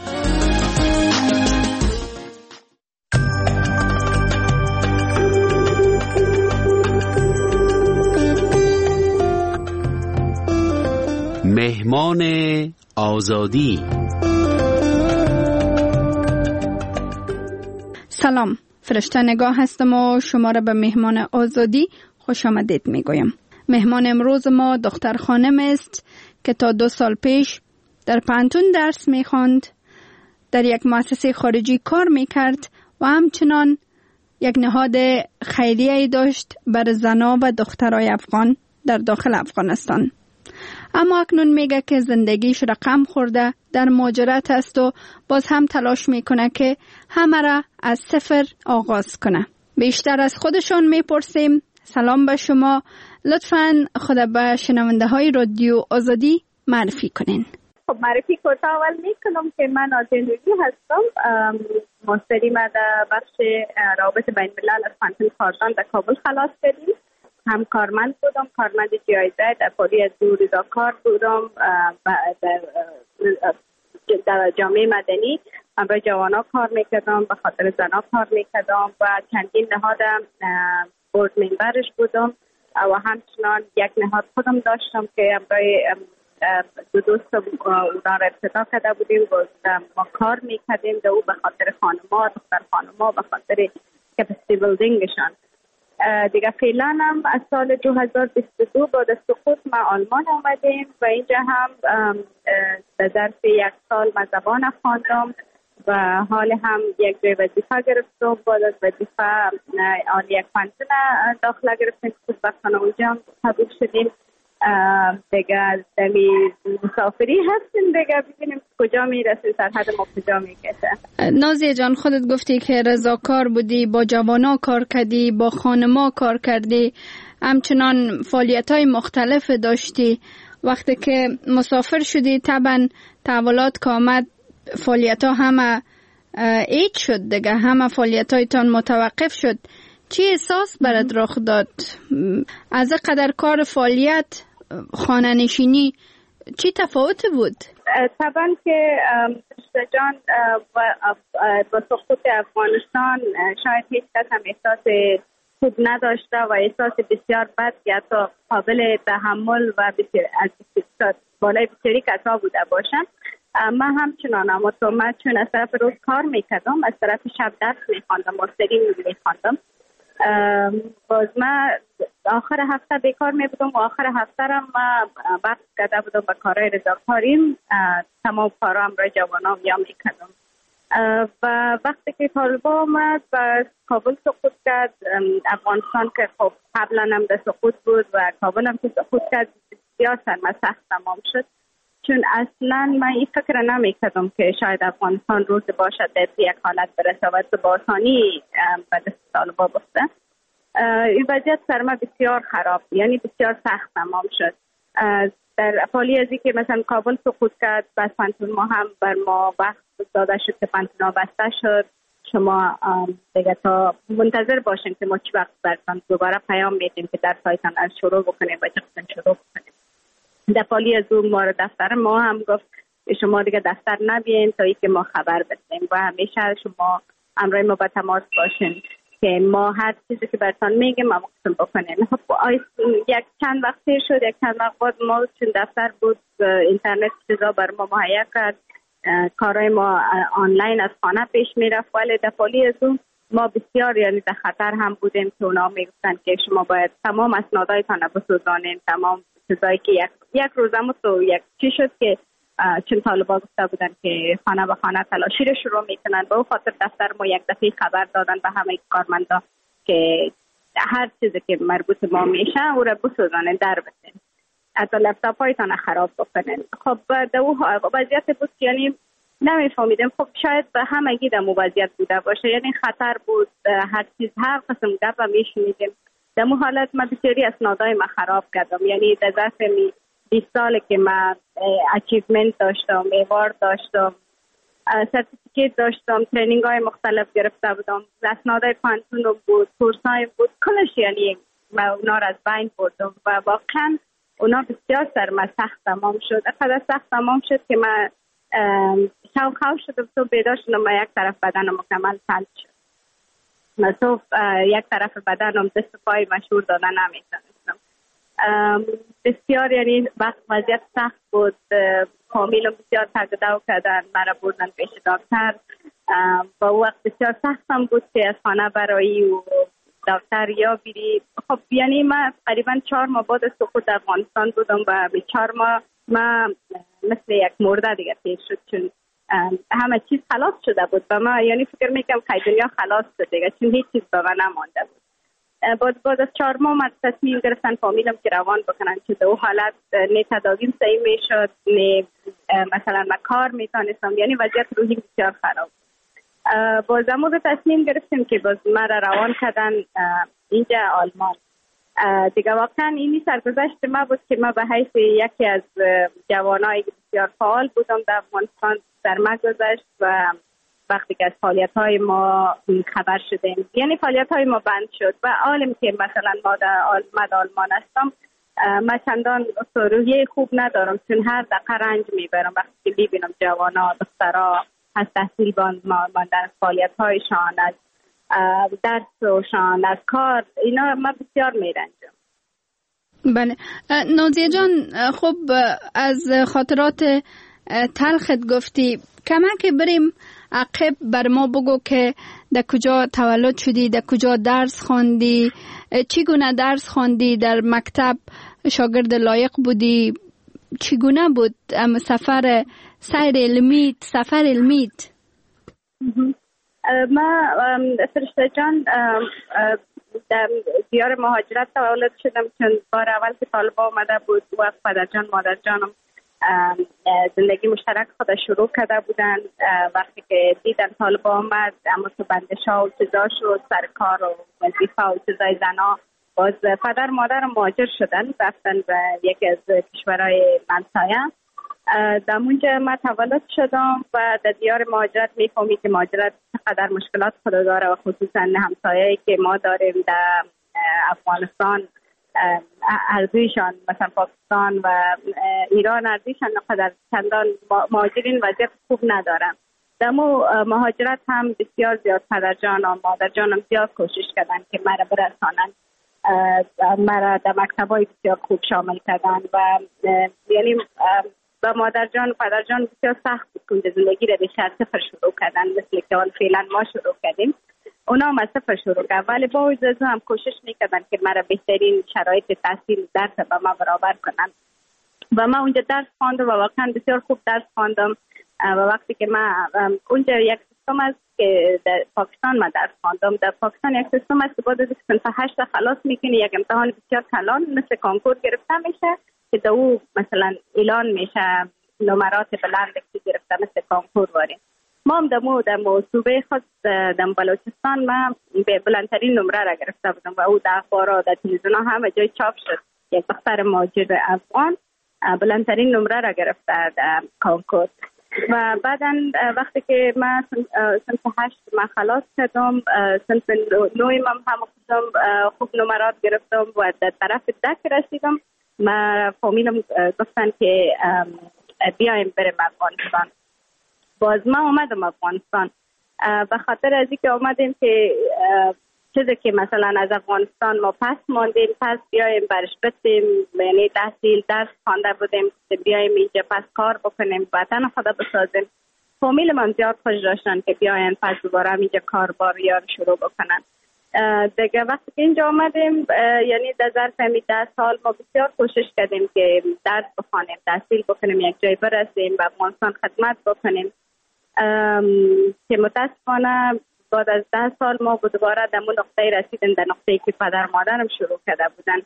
مهمان آزادی. سلام، فرشته نگاه هستم و شما را به مهمان آزادی خوش آمدید میگویم. مهمان امروز ما دختر خانم است که تا 2 سال پیش در پانتون درس میخواند، در یک مؤسسه خارجی کار میکرد و همچنان یک نهاد خیریه‌ای داشت برای زنان و دخترای افغان در داخل افغانستان. اما اکنون میگه که زندگیش رقم خورده، در مهاجرت است و باز هم تلاش میکنه که همه را از صفر آغاز کنه. بیشتر از خودشون میپرسیم. سلام به شما، لطفاً خود به شنونده های رادیو آزادی معرفی کنین. خب معرفی کوتاه اول میکنم که من آزادی هستم، مستری ما در بخش روابط بین الملل از پانتون خاردان در کابل خلاص کردیم. هم کارمند بودم، کارمند جایزه در فعالیت رضاکار بودم در جامعه مدنی. برای جوانا کار میکردم، به خاطر زنا کار میکردم و چندین نهاد بورد ممبرش بودم و همچنان یک نهاد خودم داشتم که برای دو دوست اونا را ابتدا کرده بودیم، ما کار میکردیم در او به خاطر خانما، دختر خانما، به خاطر کپاسیتی بیلدینگشان. دیگه فعلا هم از سال 2022 بعد از سقوط ما آلمان آمدیم و اینجا هم در ظرف 1 سال ما زبان خواندم و حال هم یک جای وظیفه گرفتم. بعد از وظیفه یک پانتون داخله گرفتیم، خوشبختانه اونجا هم قبول شدیم. دیگه دمی مسافری هستیم، دیگه ببینیم کجا میرسیم، سرحد ما کجا میکشه. نازیه جان، خودت گفتی که رضاکار بودی، با جوانا کار کردی، با خانما کار کردی، همچنان فعالیت‌های مختلف داشتی. وقتی که مسافر شدی طبعا تحولات که آمد فعالیت‌ها همه ایج شد دیگه، همه فعالیت‌هایتان متوقف شد. چی احساس برات رخ داد؟ از قدر کار فعالیت خانه نشینی چی تفاوت بود؟ طبعا که جان با سقوط افغانستان شاید هیچ کس هم احساس خوب نداشته و احساس بسیار بد یا تا قابل تحمل و از بالای بسیاری کسا بوده باشن. من همچنان، اما تو من چون از طرف روز کار میکردم، از طرف شب درس میخواندم، ماستری میخواندم. باز من آخر هفته بیکار می بودم و آخر هفته را من وقت کرده بودم به کارهای رضاکاریم، تمام کارام را جوانام یا می کردم. و وقتی که طالبان آمد و کابل سقوط کرد، افغانستان که خب قبلا هم در سقوط بود و کابل هم که سقوط کرد، بسیار سخت تمام شد. چون اصلا من این فکر نمی کردم که شاید افغانستان روز باشد در یک حالت برسه و با آسانی به دست طالبان بسته. این وضعیت سر ما بسیار خراب، یعنی بسیار سخت تمام شد. در حالی از که مثلا کابل سقوط کرد، بس پانتون ما هم بر ما وقت داده شد که پانتون بسته شد. شما دیگه تا منتظر باشین که ما چی وقت برتان دوباره پیام میدیم که در سایتان از شروع بکنیم و چقدر شروع بکنیم. در حالی از اون ما دفتر ما هم گفت شما دیگه دفتر نبین تا ای که ما خبر بدیم و همیشه شما همراه ما با تماس باشین که ما هر چیزی که براتون میگیم ما قسم بکنیم. خب یک چند وقت شد، یک چند وقت بعد ما چون دفتر بود اینترنت چیزا بر ما مهیا کرد، کارهای ما آنلاین از خانه پیش میرفت. ولی در حالی از اون ما بسیار یعنی در خطر هم بودیم که اونا میگفتن که شما باید تمام اسنادایتان بسوزانین، تمام چیزایی که یک روزم تو یک چی شد که چون طالبان گفته بودن که خانه به خانه تلاشی رو شروع میکنن، به اون خاطر دفتر ما یک دفعه خبر دادن به همه کارمندا که هر چیزی که مربوط ما میشه او را بسوزانن، در بسین، حتی لپتاپ هایتان خراب بکنن. خب در اون وضعیت بود که یعنی نمیفهمیدم. خب شاید به همگی در وضعیت بوده باشه، یعنی خطر بود، هر چیز هر قسم گپ میشنیدیم. در اون حالت من بسیاری اسنادای ما خراب کردم، یعنی در ظرف 20 سال که من اچیومنت داشتم، ایوارد داشتم، سرتیفیکیت داشتم، ترینینگ های مختلف گرفته بودم، اسنادای پانتون بود، کورس های بود، کلش یعنی من اونا را از بین بردم و واقعا اونا بسیار سر من سخت تمام شد. اقدر سخت تمام شد که من خواه شدم تو بیدار شدم و یک طرف بدن مکمل تلف شد. تو یک طرف بدنم دست پای مشهور دادن نمیتونستم. بسیار یعنی وقت وضعیت سخت بود، فامیلم بسیار تگدو کردن، مرا بردن پیش دکتر. با وقت بسیار سختم بود که از خانه برایی و دکتر یا بیری. خب یعنی من قریبا 4 ماه بعد سقوط افغانستان بودم و به 4 ماه من مثل یک مرده دیگه تیر شد، چون همه چیز خلاص شده بود و من یعنی فکر میکنم که دنیا خلاص شد دیگه، چون هیچ چیز به من نمانده بود. بعد از 4 ماه من تصمیم گرفتن فامیلم که روان بکنن، که در اون حالت نه تداویم صحیح میشد، نه مثلا من کار میتونستم، یعنی وضعیت روحی بسیار خراب. باز امروز تصمیم گرفتیم که باز من روان کردن اینجا آلمان. دیگه واقعا اینی سرگذشت ما بود که ما به حیث یکی از جوانایی که بسیار فعال بودم در افغانستان در ما گذشت و وقتی که از فعالیت‌های ما خبر شدیم، یعنی فعالیت‌های ما بند شد و عالم که مثلا ما در آلمان هستم، من چندان روحیه خوب ندارم، چون هر دقیقه رنج میبرم وقتی که میبینم جوانا دخترها از تحصیل ماندن، فعالیت‌هایشان، از درسشان، از کار، اینا من بسیار میرنجم. بله نازیه جان، خب از خاطرات تلخت گفتی، کمک بریم عقب بر ما بگو که در کجا تولد شدی، در کجا درس خواندی، چگونه درس خواندی، در مکتب شاگرد لایق بودی، چگونه بود سفر سیر علمیت، سفر علمیت؟ ما فرشته جان در دیار مهاجرت تولد شدم، چون بار اول که طالبا آمده بود و پدر جان مادر جانم زندگی مشترک خود شروع کرده بودن. وقتی که دیدن طالبا آمد، اما تو بندش ها و چیزا شد، سر کار و وظیفه و چیزای زنا، باز پدر مادر مهاجر شدن، رفتن به یکی از کشورهای همسایه. در اونجا ما تولد شدم و در دیار مهاجرت میفهمی که مهاجرت چقدر مشکلات خود داره و خصوصا همسایه‌ای که ما داریم در افغانستان، ارزششان مثلا پاکستان و ایران ارزششان نقدر چندان مهاجرین وضعیت خوب ندارن. در مهاجرت هم بسیار زیاد پدر جان و مادر جانم زیاد کوشش کردن که مرا برسانن، مرا در مکتبای بسیار خوب شامل کردن و یعنی با مادر جان و پدر جان بسیار سخت بود که زندگی را به صفر شروع کردن، مثل که فعلا ما شروع کردیم. اونا هم از صفر شروع کردن، ولی با وجود هم کوشش میکردن که مرا بهترین شرایط تحصیل درس با ما برابر کنن و ما اونجا درس خواندم و واقعا بسیار خوب درس خواندم. و وقتی که ما اونجا یک سیستم است که در پاکستان ما درس خواندم، در پاکستان یک سیستم است که بعد از صنف 8 خلاص میکنی یک امتحان بسیار کلان مثل کنکور گرفته میشه که در او مثلا اعلان میشه نمرات بلند که گرفته مثل کنکور واریم. ما هم در صوبه خود در بلوچستان ما به بلندترین نمره را گرفته بودم و او در اخبار و در تلویزیون همه جای چاپ شد. یک دختر مهاجر افغان بلندترین نمره را گرفته در کنکور. و بعدا وقتی که ما صنف 8 ما خلاص کردم، صنف 9 هم خوب نمرات گرفتم و در طرف دک رسیدم. ما فامیلم گفتن که بیایم بریم افغانستان. باز ما اومدم افغانستان به خاطر از اینکه اومدیم که چیزی که مثلا از افغانستان ما پس ماندیم، پس بیایم برش بتیم، یعنی تحصیل درس خوانده بودیم، بیایم اینجا پس کار بکنیم، وطن خدا بسازیم. فامیل من زیاد خوش داشتن که بیاین پس دوباره اینجا کاربار یا شروع بکنن. دیگه وقتی که اینجا آمدیم، یعنی در ظرف 10 سال ما بسیار کوشش کردیم که درس بخوانیم، تحصیل بکنیم، یک جای برسیم و افغانستان خدمت بکنیم که متاسفانه بعد از 10 سال ما دوباره در اون نقطه رسیدیم، در نقطه‌ای که پدر مادرم شروع کرده بودن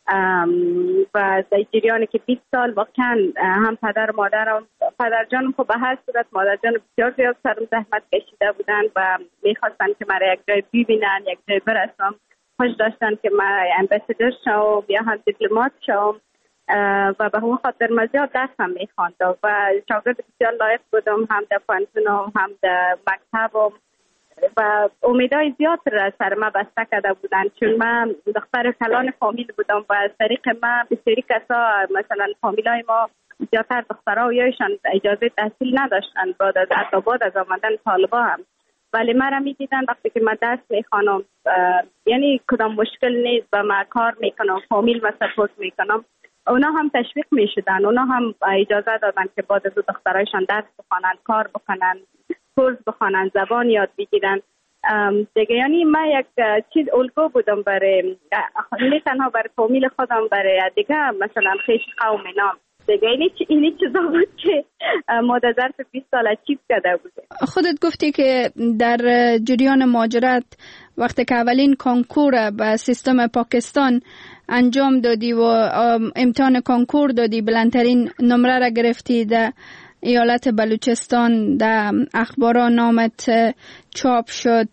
و در جریانی که 20 سال واقعا هم پدر مادرم، پدر جانم خب به هر صورت مادر جانم بسیار زیاد سر زحمت کشیده بودن و میخواستن که مرا یک جای ببینن، یک جای برسم. خوش داشتن که من امباسادور شوم یا هم دیپلمات شوم و به همون خاطر من زیاد درس هم میخواندم و شاگرد بسیار لایق بودم، هم در پانتونم هم در مکتبم و امیدهای زیاد را سر ما بسته کرده بودن، چون من دختر کلان فامیل بودم و از طریق ما بسیاری کسا مثلا فامیلای ما زیادتر دخترها و یایشان اجازه تحصیل نداشتن بعد از آمدن طالبا هم، ولی من را میدیدن وقتی که من درس میخوانم یعنی کدام مشکل نیست و من کار میکنم، فامیل و سپورت میکنم، اونا هم تشویق میشدن، اونا هم اجازه دادن که بعد از دخترایشان درس بخوانن، کار بکنن، کورس بخوانن، زبان یاد بگیرن دیگه. یعنی من یک چیز الگو بودم برای نه تنها برای فامیل خودم، برای دیگه مثلا خیش قوم نام دیگه. اینی چیزا بود که ما در ظرف 20 سال اچیو کرده بودیم. خودت گفتی که در جریان مهاجرت وقتی که اولین کنکور به سیستم پاکستان انجام دادی و امتحان کنکور دادی، بلندترین نمره را گرفتی، در ایالت بلوچستان در اخبارا نامت چاپ شد.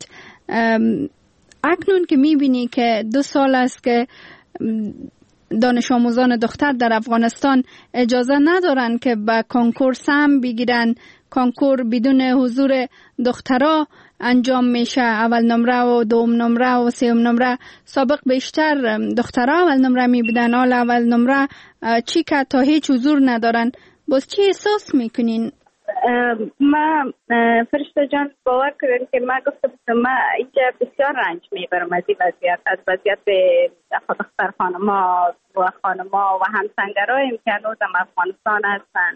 اکنون که میبینی که 2 سال است که دانش آموزان دختر در افغانستان اجازه ندارن که به کنکور سهم بگیرن، کنکور بدون حضور دخترها انجام میشه، اول نمره و دوم نمره و سوم نمره. سابق بیشتر دخترها اول نمره میبودن، اول نمره چی که تا هیچ حضور ندارن. باز چی احساس میکنین؟ ما فرشته جان باور کردن که ما گفتم ما اینجا بسیار رنج میبرم از این وضعیت، از وضعیت دختر خانما و خانما و همسنگرایم که هنوزم افغانستان هستن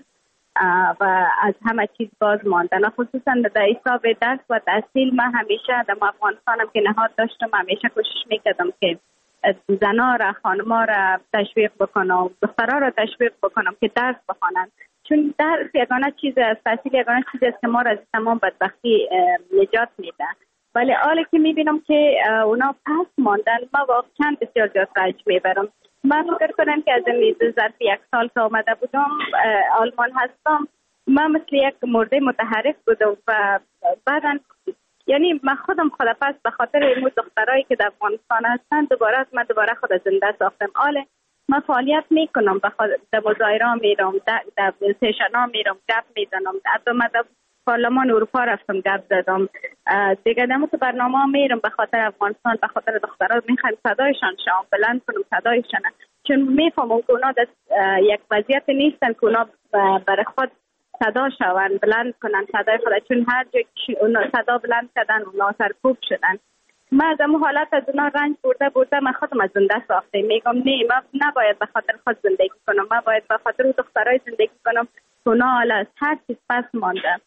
و از همه چیز باز ماندن، خصوصا در حساب درس و تحصیل. من همیشه در افغانستانم که نهاد داشتم همیشه کوشش میکردم که زنا را، خانما را تشویق بکنم، دخترها را تشویق بکنم که درس بخوانند، چون درس یگانه چیز است، تحصیل یگانه چیز است که ما را از تمام بدبختی نجات میده. ولی حالا که میبینم که اونا پس ماندن، ما واقعا بسیار زیاد رنج میبرم. من فکر کنم که از این ظرف 1 سال که آمده بودم آلمان هستم، من مثل یک مرده متحرک بودم و بعدا یعنی من خودم پس به خاطر این دخترایی که در افغانستان هستن دوباره خود زنده ساختم. آله من فعالیت میکنم، در مظاهره میرم، در سشن ها میرم، گپ میزنم، در پارلمان اروپا رفتم گپ زدم دیگه، در تو برنامه ها میرم به خاطر افغانستان، به خاطر دخترها میخوایم صدایشان شام بلند کنم، صدایشان، چون میفهمم که اونا در یک وضعیت نیستن که اونا برای خود صدا شوند، بلند کنن صدای خود، چون هر جا اونا صدا بلند کردن اونا سرکوب شدن. من از اون حالت از اونا رنج برده من خودم از زنده ساخته میگم نه، من نباید به خاطر خود زندگی کنم، من باید به خاطر دخترای زندگی کنم که اونا حالا از هر چیز پس مانده.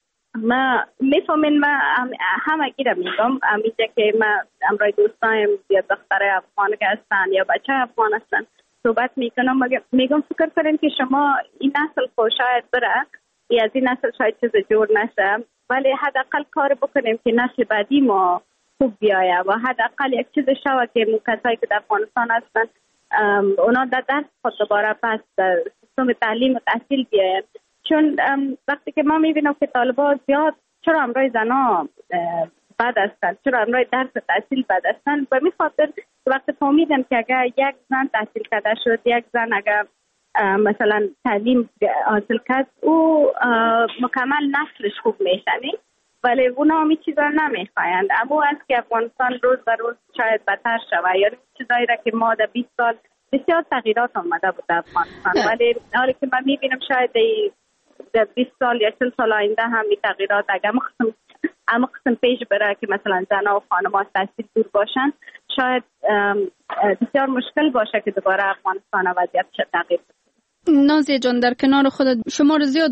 ما میفهمین، من همه گیره میگم امیجه که من امرای دوستایم یا دختر افغان که هستن یا بچه افغان هستن صحبت میکنم، میگم فکر کنین که شما این نسل خود شاید بره یا از این نسل شاید چیز جور نشه، ولی حداقل کار بکنیم که نسل بعدی ما خوب بیایه و حداقل یک چیز شوه که کسایی که در افغانستان هستن اونا در درس خود دوباره پس در سیستم تعلیم و تحصیل بیاین. چون وقتی که ما میبینم که طالبا زیاد چرا امرای زنا بد هستن، چرا امرای درس تحصیل بد هستن، به می خاطر وقتی فهمیدم که اگر یک زن تحصیل کرده شد، یک زن اگر مثلا تعلیم حاصل کرد او مکمل نسلش خوب میشنی، ولی اونا همی چیزا نمیخوایند. اما است که افغانستان روز به روز شاید بدتر شود، یعنی چیزایی را که ما در 20 سال بسیار تغییرات آمده بود در افغانستان، ولی حالی که من میبینم شاید در 20 سال یا 40 سال آینده هم این تغییرات اگر اما قسم پیش بره که مثلا زنها و خانم‌ها از تحصیل دور باشن، شاید بسیار مشکل باشه که دوباره افغانستان وضعیت تغییر بکنه. نازیه جان، در کنار خودت شمار زیاد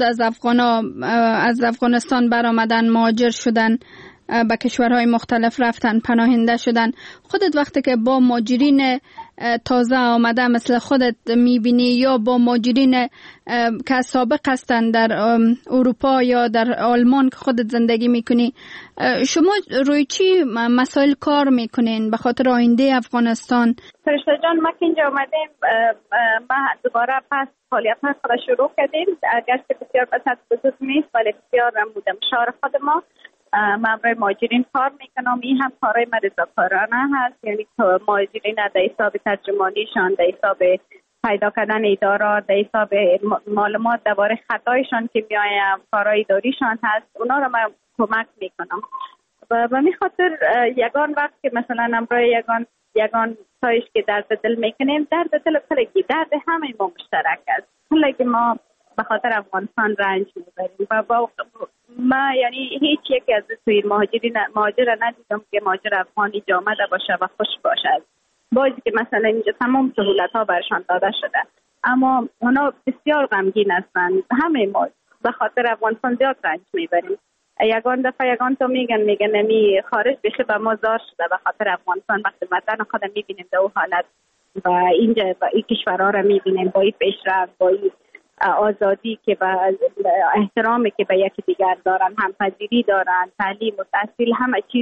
از افغانستان برآمدن، مهاجر شدن، به کشورهای مختلف رفتن، پناهنده شدن. خودت وقتی که با مهاجرین تازه آمده مثل خودت میبینی یا با مهاجرین که سابق هستن در اروپا یا در آلمان که خودت زندگی میکنی، شما روی چی مسائل کار میکنین به خاطر آینده افغانستان؟ فرشته جان، ما که اینجا آمدیم ما دوباره پس فعالیت ها خود شروع کردیم، اگرچه بسیار بسط بزرگ نیست ولی بسیار بودم شهر خود ما برای مهاجرین کار میکنم. این هم کارهای رضاکارانه هست، یعنی مهاجرین در حساب ترجمانیشان، در حساب پیدا کردن ادارات، در حساب معلومات درباره خطایشان که میآید، کارهای اداریشان هست، اونا رو من کمک میکنم. و به خاطر یگان وقت که مثلا برای یگان تایش که درد دل میکنیم، درد دل کلگی، درد همه ما مشترک است. کلگی ما به خاطر افغانستان رنج میبریم و با ما یعنی هیچ یکی از توی مهاجر ندیدم که مهاجر افغانی جامده باشه و خوش باشه، بازی که مثلا اینجا تمام سهولت ها برشان داده شده، اما اونا بسیار غمگین هستن. همه ما به خاطر افغانستان زیاد رنج میبریم. یگان تو میگن نمی خارج بشه به ما زار شده به خاطر افغانستان. وقتی وطن خودم میبینیم در اون حالت و اینجا با این کشورها رو میبینیم با این پیشرفت، با این آزادی که با احترامی که به یکی دیگر دارن، همپذیری دارن، تعلیم و تحصیل، همه چیز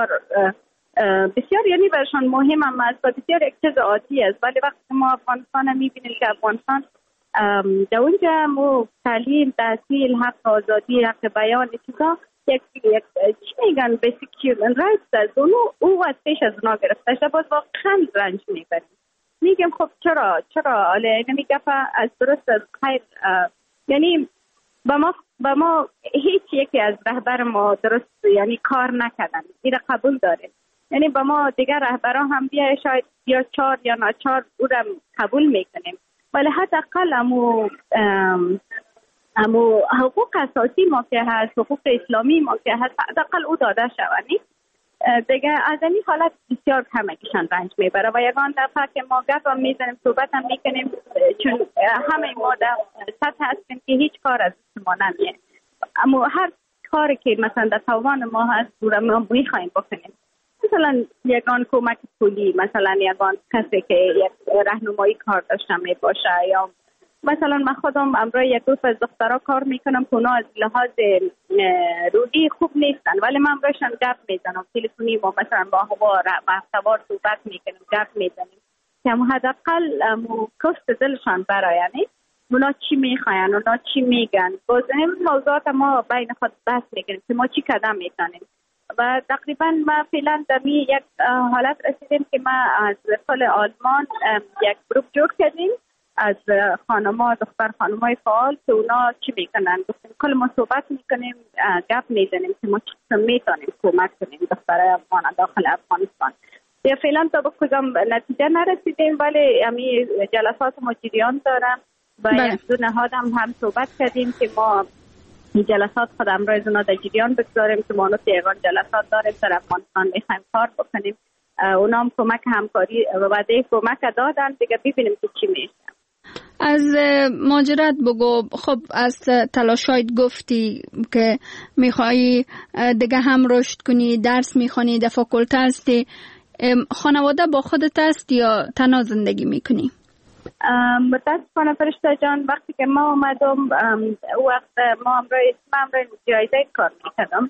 بسیار یعنی برشان مهم هم است و بسیار یک چیز عادی است. ولی وقتی ما افغانستان میبینیم که افغانستان در اونجا مو تعلیم، تحصیل، حق آزادی، حق بیان، چیزا یک چی میگن بیسیک هیومن رایتس است، او از پیش از اونا گرفته شده، باز واقعا رنج میبریم. میگم خب چرا حالا نمیگه از درست از خیر، یعنی با ما هیچ یکی از رهبر ما درست یعنی کار نکردن، این قبول داریم. یعنی با ما دیگر رهبران هم بیا شاید یا 4 یا ناچار او را قبول میکنیم، ولی حداقل امو اما حقوق اساسی ما که هست، حقوق اسلامی ما که هست، حداقل او داده شوند. دیگه از این حالت بسیار کمکشان رنج میبره و یگان دفعه که ما گپ هم میزنیم، صحبت هم میکنیم، چون همه ما در سطح هستیم که هیچ کار از ما نمیه. اما هر کاری که مثلا در توان ما هست ما میخوایم بکنیم. مثلا یگان کمک پولی، مثلا یگان کسی که یک راهنمایی کار داشته می باشه، یا مثلا من خودم امروز یک دوست از دخترها کار میکنم که اونا از لحاظ روحی خوب نیستن، ولی من امروزشان گپ میزنم تلفنی، ما مثلا با هفتوار صحبت میکنیم، گپ میزنیم که حداقل کست دلشان برایند اونا چی میخواین، اونا چی میگن. باز این موضوعات ما بین خود بحث میکنیم که ما چی قدم میتونیم. و تقریبا ما فعلا در یک حالت رسیدیم که ما از سال آلمان یک گروپ جور کردیم از خانم‌ها، دختر خانم‌های فعال که اونا چی میکنن. گفتیم کل ما صحبت میکنیم، گپ میزنیم که ما چی میتونیم کمک کنیم دخترای افغان داخل افغانستان. یا فعلا تا به کدام نتیجه نرسیدیم، ولی همین جلسات ما جریان دارم و یک دو نهاد هم صحبت کردیم که ما این جلسات خود امروز اونا در جریان بگذاریم که ما ایران جلسات داریم در افغانستان میخوایم کار بکنیم. اونا هم کمک همکاری و وعده کمک دادن، دیگه ببینیم که چی میشه. از مهاجرت بگو. خب از تلاشایت گفتی که میخوایی دیگه هم رشد کنی، درس میخوانی، در فاکولته هستی. خانواده با خودت است یا تنها زندگی میکنی؟ متاسفانه فرشته جان وقتی که ما اومدم او وقت ما امروز جایزه کار میکردم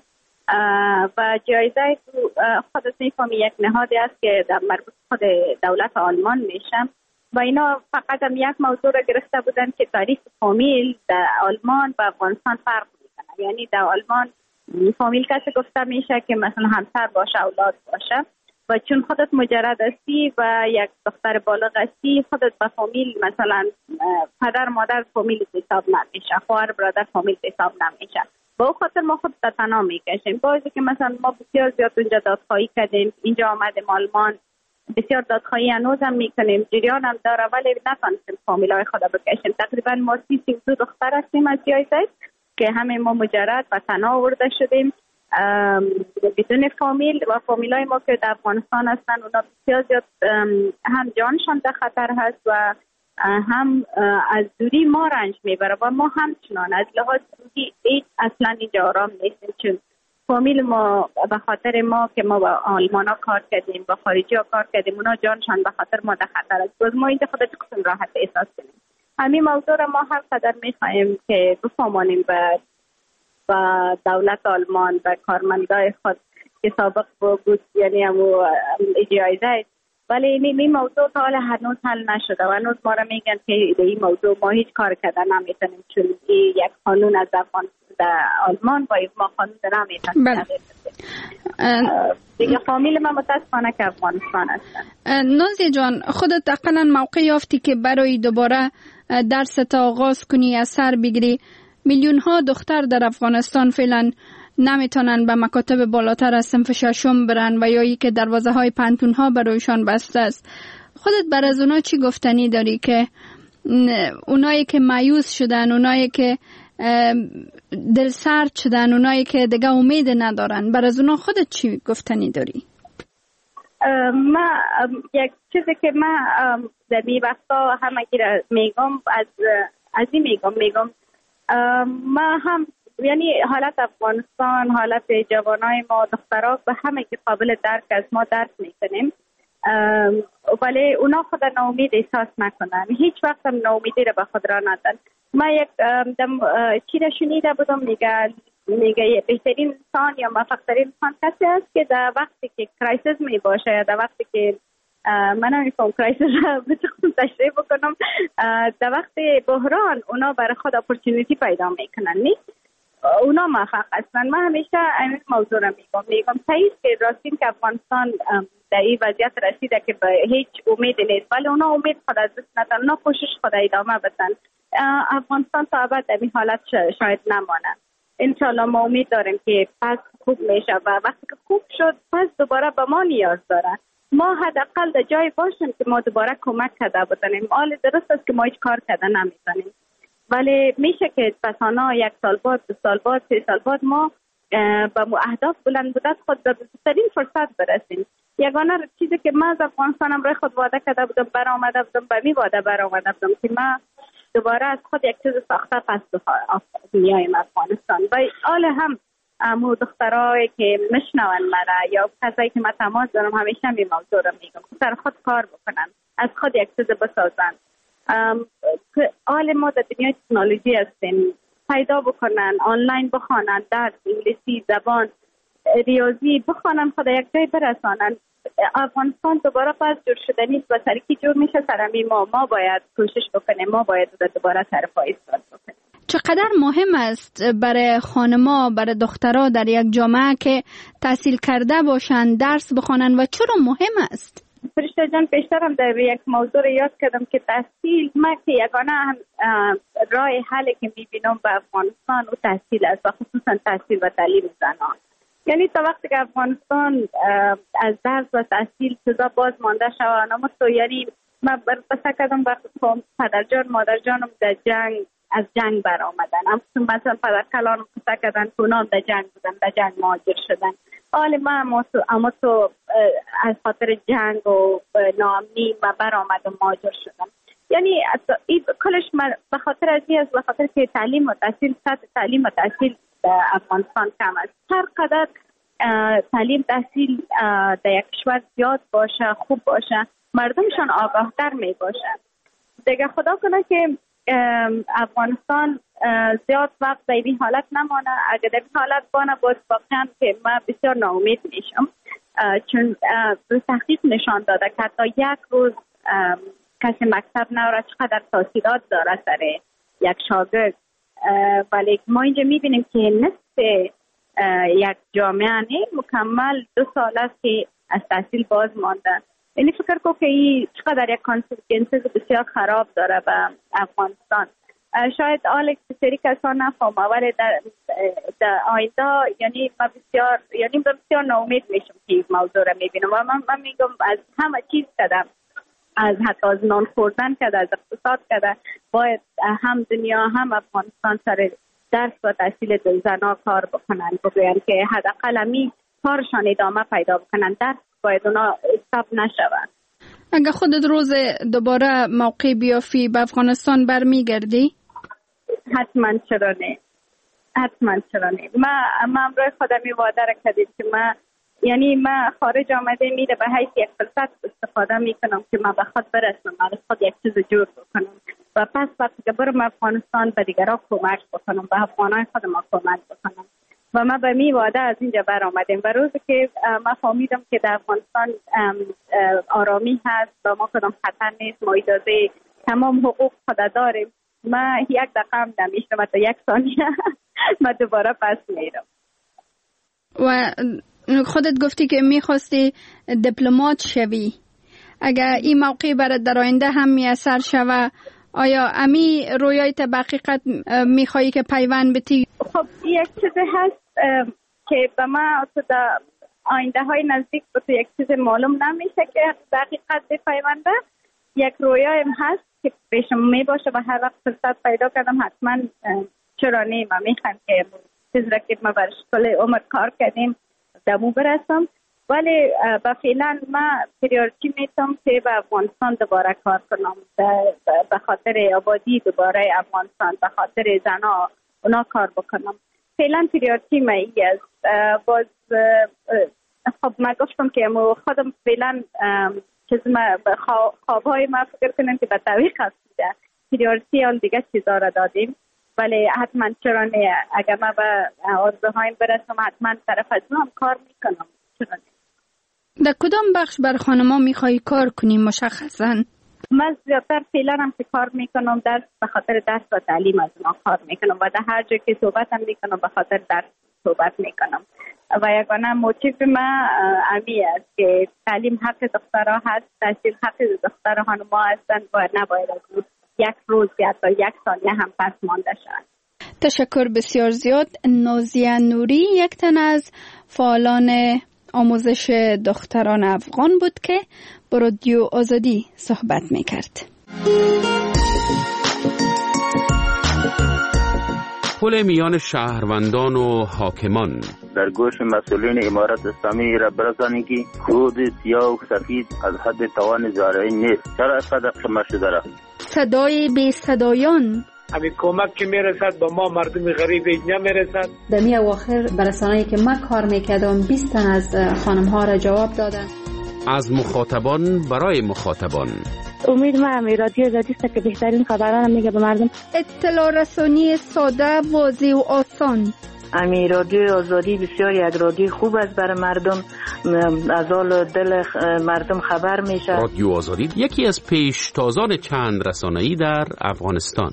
و جایزه خودت میفهمی یک نهادی است که در مربوط خود دولت آلمان میشم و اینا فقط هم یک موضوع را گرفته بودن که تاریخ فامیل در آلمان و افغانستان فرق میکنه. یعنی در آلمان فامیل کسی گفته میشه که مثلا همسر باشه، اولاد باشه، و چون خودت مجرد هستی و یک دختر بالغ هستی خودت به فامیل مثلا پدر مادر فامیل حساب نمیشه، خواهر برادر فامیل حساب نمیشه. با او خاطر ما خود تنها میکشیم. بازی که مثلا ما بسیار زیاد اونجا دادخواهی کردیم، اینجا آمدیم آلمان بسیار دادخواهی هنوز هم میکنیم، جریان هم داره، ولی نتونستیم فامیلای خود بکشیم. تقریبا ما 32 دختر هستیم از جایزه که همه ما مجرد و تنها آورده شدیم بدون فامیل و فامیلای ما که در افغانستان هستن اونا بسیار زیاد هم جانشان در خطر هست و هم از دوری ما رنج میبره و ما همچنان از لحاظ روحی اصلا اینجا آرام نیستیم، چون فامیل ما به خاطر ما که ما با آلمان ها کار کردیم، با خارجی ها کار کردیم، اونا جانشان به خاطر ما در خطر است. باز ما اینجا خودت قسم راحت احساس کنیم. همین موضوع را ما هر قدر میخواهیم که بفهمانیم و دولت آلمان و کارمندای خود که سابق بود، یعنی همو جایزه، ولی این موضوع تا حالا هنوز حل نشده و هنوز ما را میگن که این موضوع ما هیچ کار کردن نمیتونیم، چون یک قانون از در آلمان با ما قانون نمیتونیم. دیگه فامیل من متاسفانه که افغانستان هستن. نازی جان، خودت اقلا موقع یافتی که برای دوباره درس تا آغاز کنی، از سر بگیری. میلیون ها دختر در افغانستان فعلا نمیتونن به مکاتب بالاتر از صنف ششم برن و یا ای که دروازه های پنتون ها برایشان بسته است. خودت بر از اونا چی گفتنی داری که اونایی که مایوس شدن، اونایی که دل سرد شدن، اونایی که دیگه امید ندارن، بر از اونا خودت چی گفتنی داری؟ ما یک چیزی که ما در این وقتا همگی را میگم از این میگم ما هم یعنی حالت افغانستان، حالت جوانای ما دخترها به همه که قابل درک از ما درک میکنیم، ولی اونا خود ناامید احساس نکنن، هیچ وقت هم ناامیدی را به خود را ندن. ما یک چی را شنیده بودم، میگه بهترین انسان یا موفق‌ترین انسان کسی است که در وقتی که کرایسیس می باشه یا در وقتی که من نمی‌فهم کرایسیس را بتونم تشریح بکنم، در وقت بحران اونا برای خود اپورتونیتی پیدا میکنن، نیست اونا موفق هستن. من همیشه این موضوع را میگم تایید که راستین که افغانستان در این وضعیت رسیده که به هیچ امید نیست، ولی اونا امید خود از دست ندن، اونا کوشش خود ادامه بدن. افغانستان تا ابد در این حالت شاید نمانه. انشالله ما امید داریم که پس خوب میشه و وقتی که خوب شد پس دوباره به ما نیاز داره. ما حداقل در جای باشیم که ما دوباره کمک کرده بودیم. حال درست است که ما هیچ کار کرده نمیتونیم ولی میشه که پسانا 1 سال بعد 2 سال بعد 3 سال بعد ما با اهداف بلند مدت خود به بهترین فرصت برسیم. یگانه چیزی که من از افغانستانم برای خود وعده کرده بودم برآمده بودم به می وعده برآمده بودم که من دوباره از خود یک چیز ساخته پس دنیای افغانستان و حال هم امو دخترایی که میشنون مرا یا کسایی که من تماس دارم همیشه می موضوع رو میگم که سر خود کار بکنن، از خود یک چیز بسازن. حال ما در دنیای تکنولوژی هستیم، پیدا بکنن، آنلاین بخوانن، درس انگلیسی، زبان، ریاضی بخوانن، خود یک جای برسانن. افغانستان دوباره پس جور شده نیست و سرکی جور میشه سرمی ما باید کوشش بکنیم، ما باید دوباره سر پای ایستاد بکنیم. چقدر مهم است برای خانما، برای دخترها در یک جامعه که تحصیل کرده باشند، درس بخوانند و چرا مهم است؟ فرشته جان پیشترم در یک موضوع یاد کردم که تحصیل ما که یگانه راه حلی که میبینم به افغانستان و تحصیل است و خصوصا تحصیل و تعلیم زنان. یعنی تا وقتی که افغانستان از درس و تحصیل چیزا باز مانده شود، اما تو یعنی من بسه کردم وقتی پدرجان مادرجانم در جنگ از جنگ برآمدن، مثلا پدر کلانم بسه کردن کنام در جنگ بودن، در جنگ مهاجر شدن. حال من اما تو از خاطر جنگ و ناامنی من برآمدم مهاجر شدم. یعنی کلش به خاطر از این است، به خاطر که تعلیم و تحصیل، سطح تعلیم و تحصیل در افغانستان کم است. هر قدر تعلیم تحصیل در یک کشور زیاد باشه، خوب باشه، مردمشان آگاهتر می باشن. دیگه خدا کنه که افغانستان زیاد وقت در این حالت نمانه. اگر در این حالت بانه باید واقعا که من بسیار ناامید میشم، چون تحقیق نشان داده که حتی یک روز کسی مکتب نوره چقدر تاثیرات داره سر یک شاگرد. ولی ما اینجا میبینیم که نصف یک جامعه مکمل 2 سال است که از تحصیل باز مانده. یعنی فکر کنم که این چقدر یک کانسیکونسز بسیار خراب داره به افغانستان. شاید حال سری کسان نفهمه، ولی در آینده یعنی من بسیار ناامید میشم که این موضوع رو میبینم و من میگم از همه چیز کردم، از حتی از نان خوردن کرده، از اقتصاد کرده، باید هم دنیا هم افغانستان سر درس و تحصیل زنها کار بکنن، بگوین که حداقل همی کارشان ادامه پیدا بکنن، درس باید اونا استاپ نشود. اگه خودت روز دوباره موقع بیافی به افغانستان برمیگردی؟ حتما چرا نه. ما امروز خودم وعده را کردیم که من خارج آمده میره به حیث یک فرصت استفاده میکنم که من به خود برسم، من خود یک چیز جور بکنم و پس وقتی که برم افغانستان به دیگران کمک بکنم، به افغانای خودم کمک بکنم. و ما به می وعده از اینجا برآمدیم و روزی که من فهمیدم که در افغانستان آرامی هست و ما کدام خطر نیست، ما اجازه تمام حقوق خود داریم، من یک دقیقه هم نمیشتم و تا 1 ثانیه من دوباره پس میرم. و خودت گفتی که میخواستی دیپلمات شوی، اگر این موقع برات در آینده هم میسر شوه، آیا امی رویایت به حقیقت میخوایی که پیوند بتی؟ خب یک چیزی هست که به من در آینده های نزدیک به تو یک چیز معلوم نمیشه که به حقیقت پیونده. یک رویایم هست که پیشم میباشه و هر وقت فرصت پیدا کردم حتما چرا نه من میخوام که چیز را که ما برش کل عمر کار کردیم دمو برسم. ولی به فعلا من پریورتی میتونم که به افغانستان دوباره کار کنم، به خاطر آبادی دوباره افغانستان، به خاطر زنها اونا کار بکنم. فعلا پریورتی من ای است. باز خب من گفتم که خودم فعلا خوابهای ما فکر کنم که به طریق هست پریورتی آن دیگه چیزا را دادیم، ولی حتما چرا نه، اگر من به آرزوهایم برسم حتما طرف از هم کار میکنم. چرا نه. در کدام بخش بر خانما میخوایی کار کنی مشخصا؟ من زیادتر فعلا هم که کار میکنم به خاطر درس و تعلیم از ما کار میکنم و در هر جا که صحبت هم میکنم به خاطر درس صحبت میکنم و یگانه موتیف من امی است که تعلیم حق دخترها هست، تحصیل حق دختر خانما هستند و نباید از یک روز یا تا 1 ثانیه هم پس مانده شد. تشکر بسیار زیاد. نازیه نوری یک تن از فعالان آموزش دختران افغان بود که با رادیو آزادی صحبت میکرد. تداخل میان شهروندان و حاکمان. در گوش مسئولین امارت اسلامی را برسانید که کود سیاه و سفید از حد توان زارعی نیست. چرا اینقدر قیمت شده را؟ صدای بی صدایان. همین کمک که میرسد با ما مردم غریب نمیرسد. در می اواخر برسانه‌ای که من کار میکردم 20 تن از خانم ها را جواب دادن. از مخاطبان برای مخاطبان. امید من رادیو آزادی است که بهترین خبران میگه به مردم. اطلاع رسانی ساده، واضح و آسان. امی رادیو آزادی بسیار یک رادیو خوب است برای مردم، از حال دل مردم خبر میشه. رادیو آزادی یکی از پیشتازان چند رسانه‌ای در افغانستان.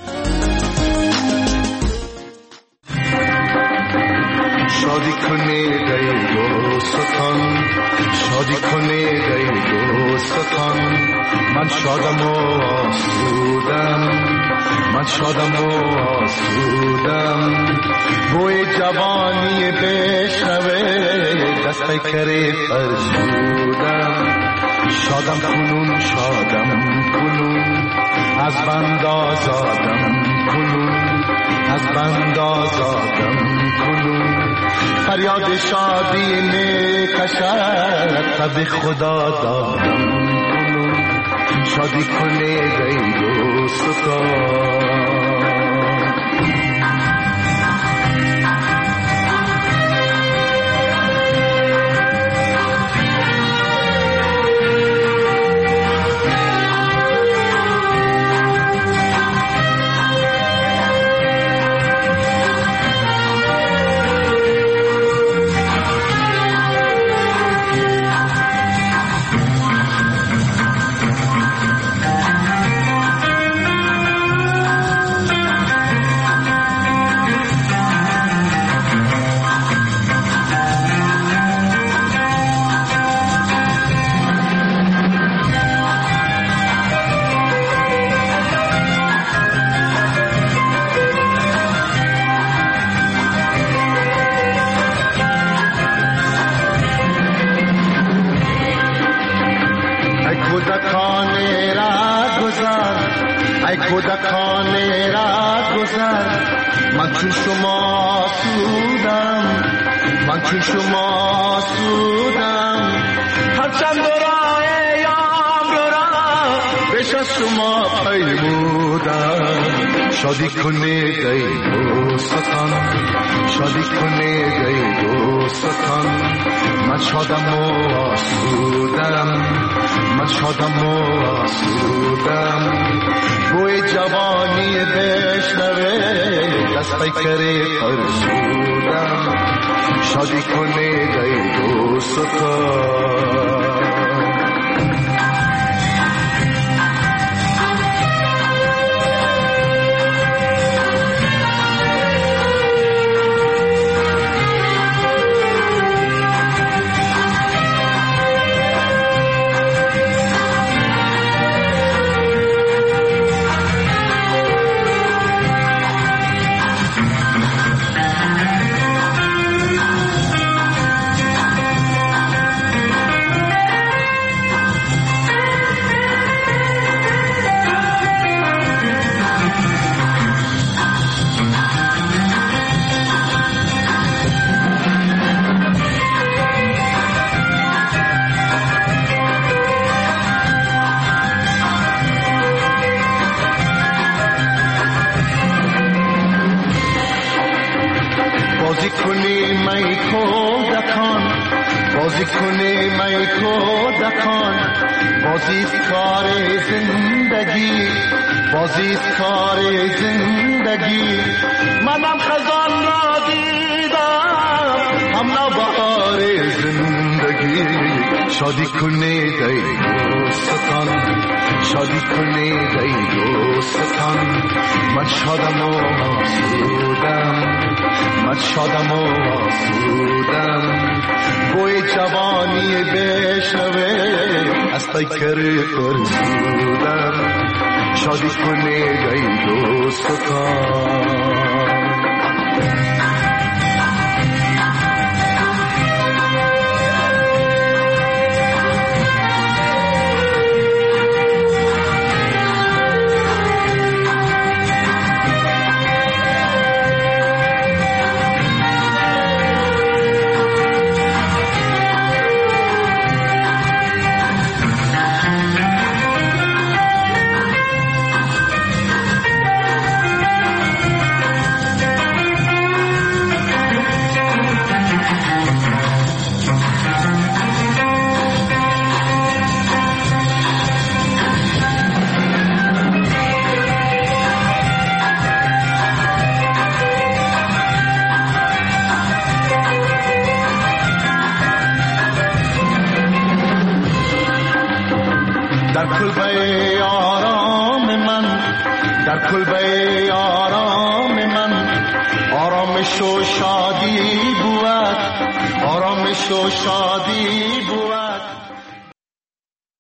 شادی کنید ای دوستان، شادی کنید ای دوستان، من شادم و آسودم، من شادم و آسودم. بوی جوانی بشنوه دست پیکر فرسودم. شادم کنون شادم کنون، از بند آزادم کنون، از بند آزادم کنون. فریاد شادی میکشد قد خدا دادم کنون. شادی کنید ای دوستان. من چون شما سودم، من چون شما سودم. هرچند برای یام را بیش از شما پیمودم. شادی کنید ای دوستان، شادی کنید ای دوستان. من شادم و آسودم، من شادم و آسودم. بوی جوانی بشنوه دست پیکر فرسودم. شادی کنید ای دوستان. بازی کنی می کودکان، بازی کنی می کودکان. بازی کار زندگی، بازی کار زندگی. منم خزان را دیدم، هم نوبهار زندگی. شادی کنید ای دوستان، شادی کنید ای دوستان. من شادم و آسودم، من شادم و آسودم. بوی جوانی بشنوه از پیکر فرسودم. شادی کنید ای دوستان. در کلبه آرام من، در کلبه آرام من آرامش و شادی بود، آرامش و شادی بود.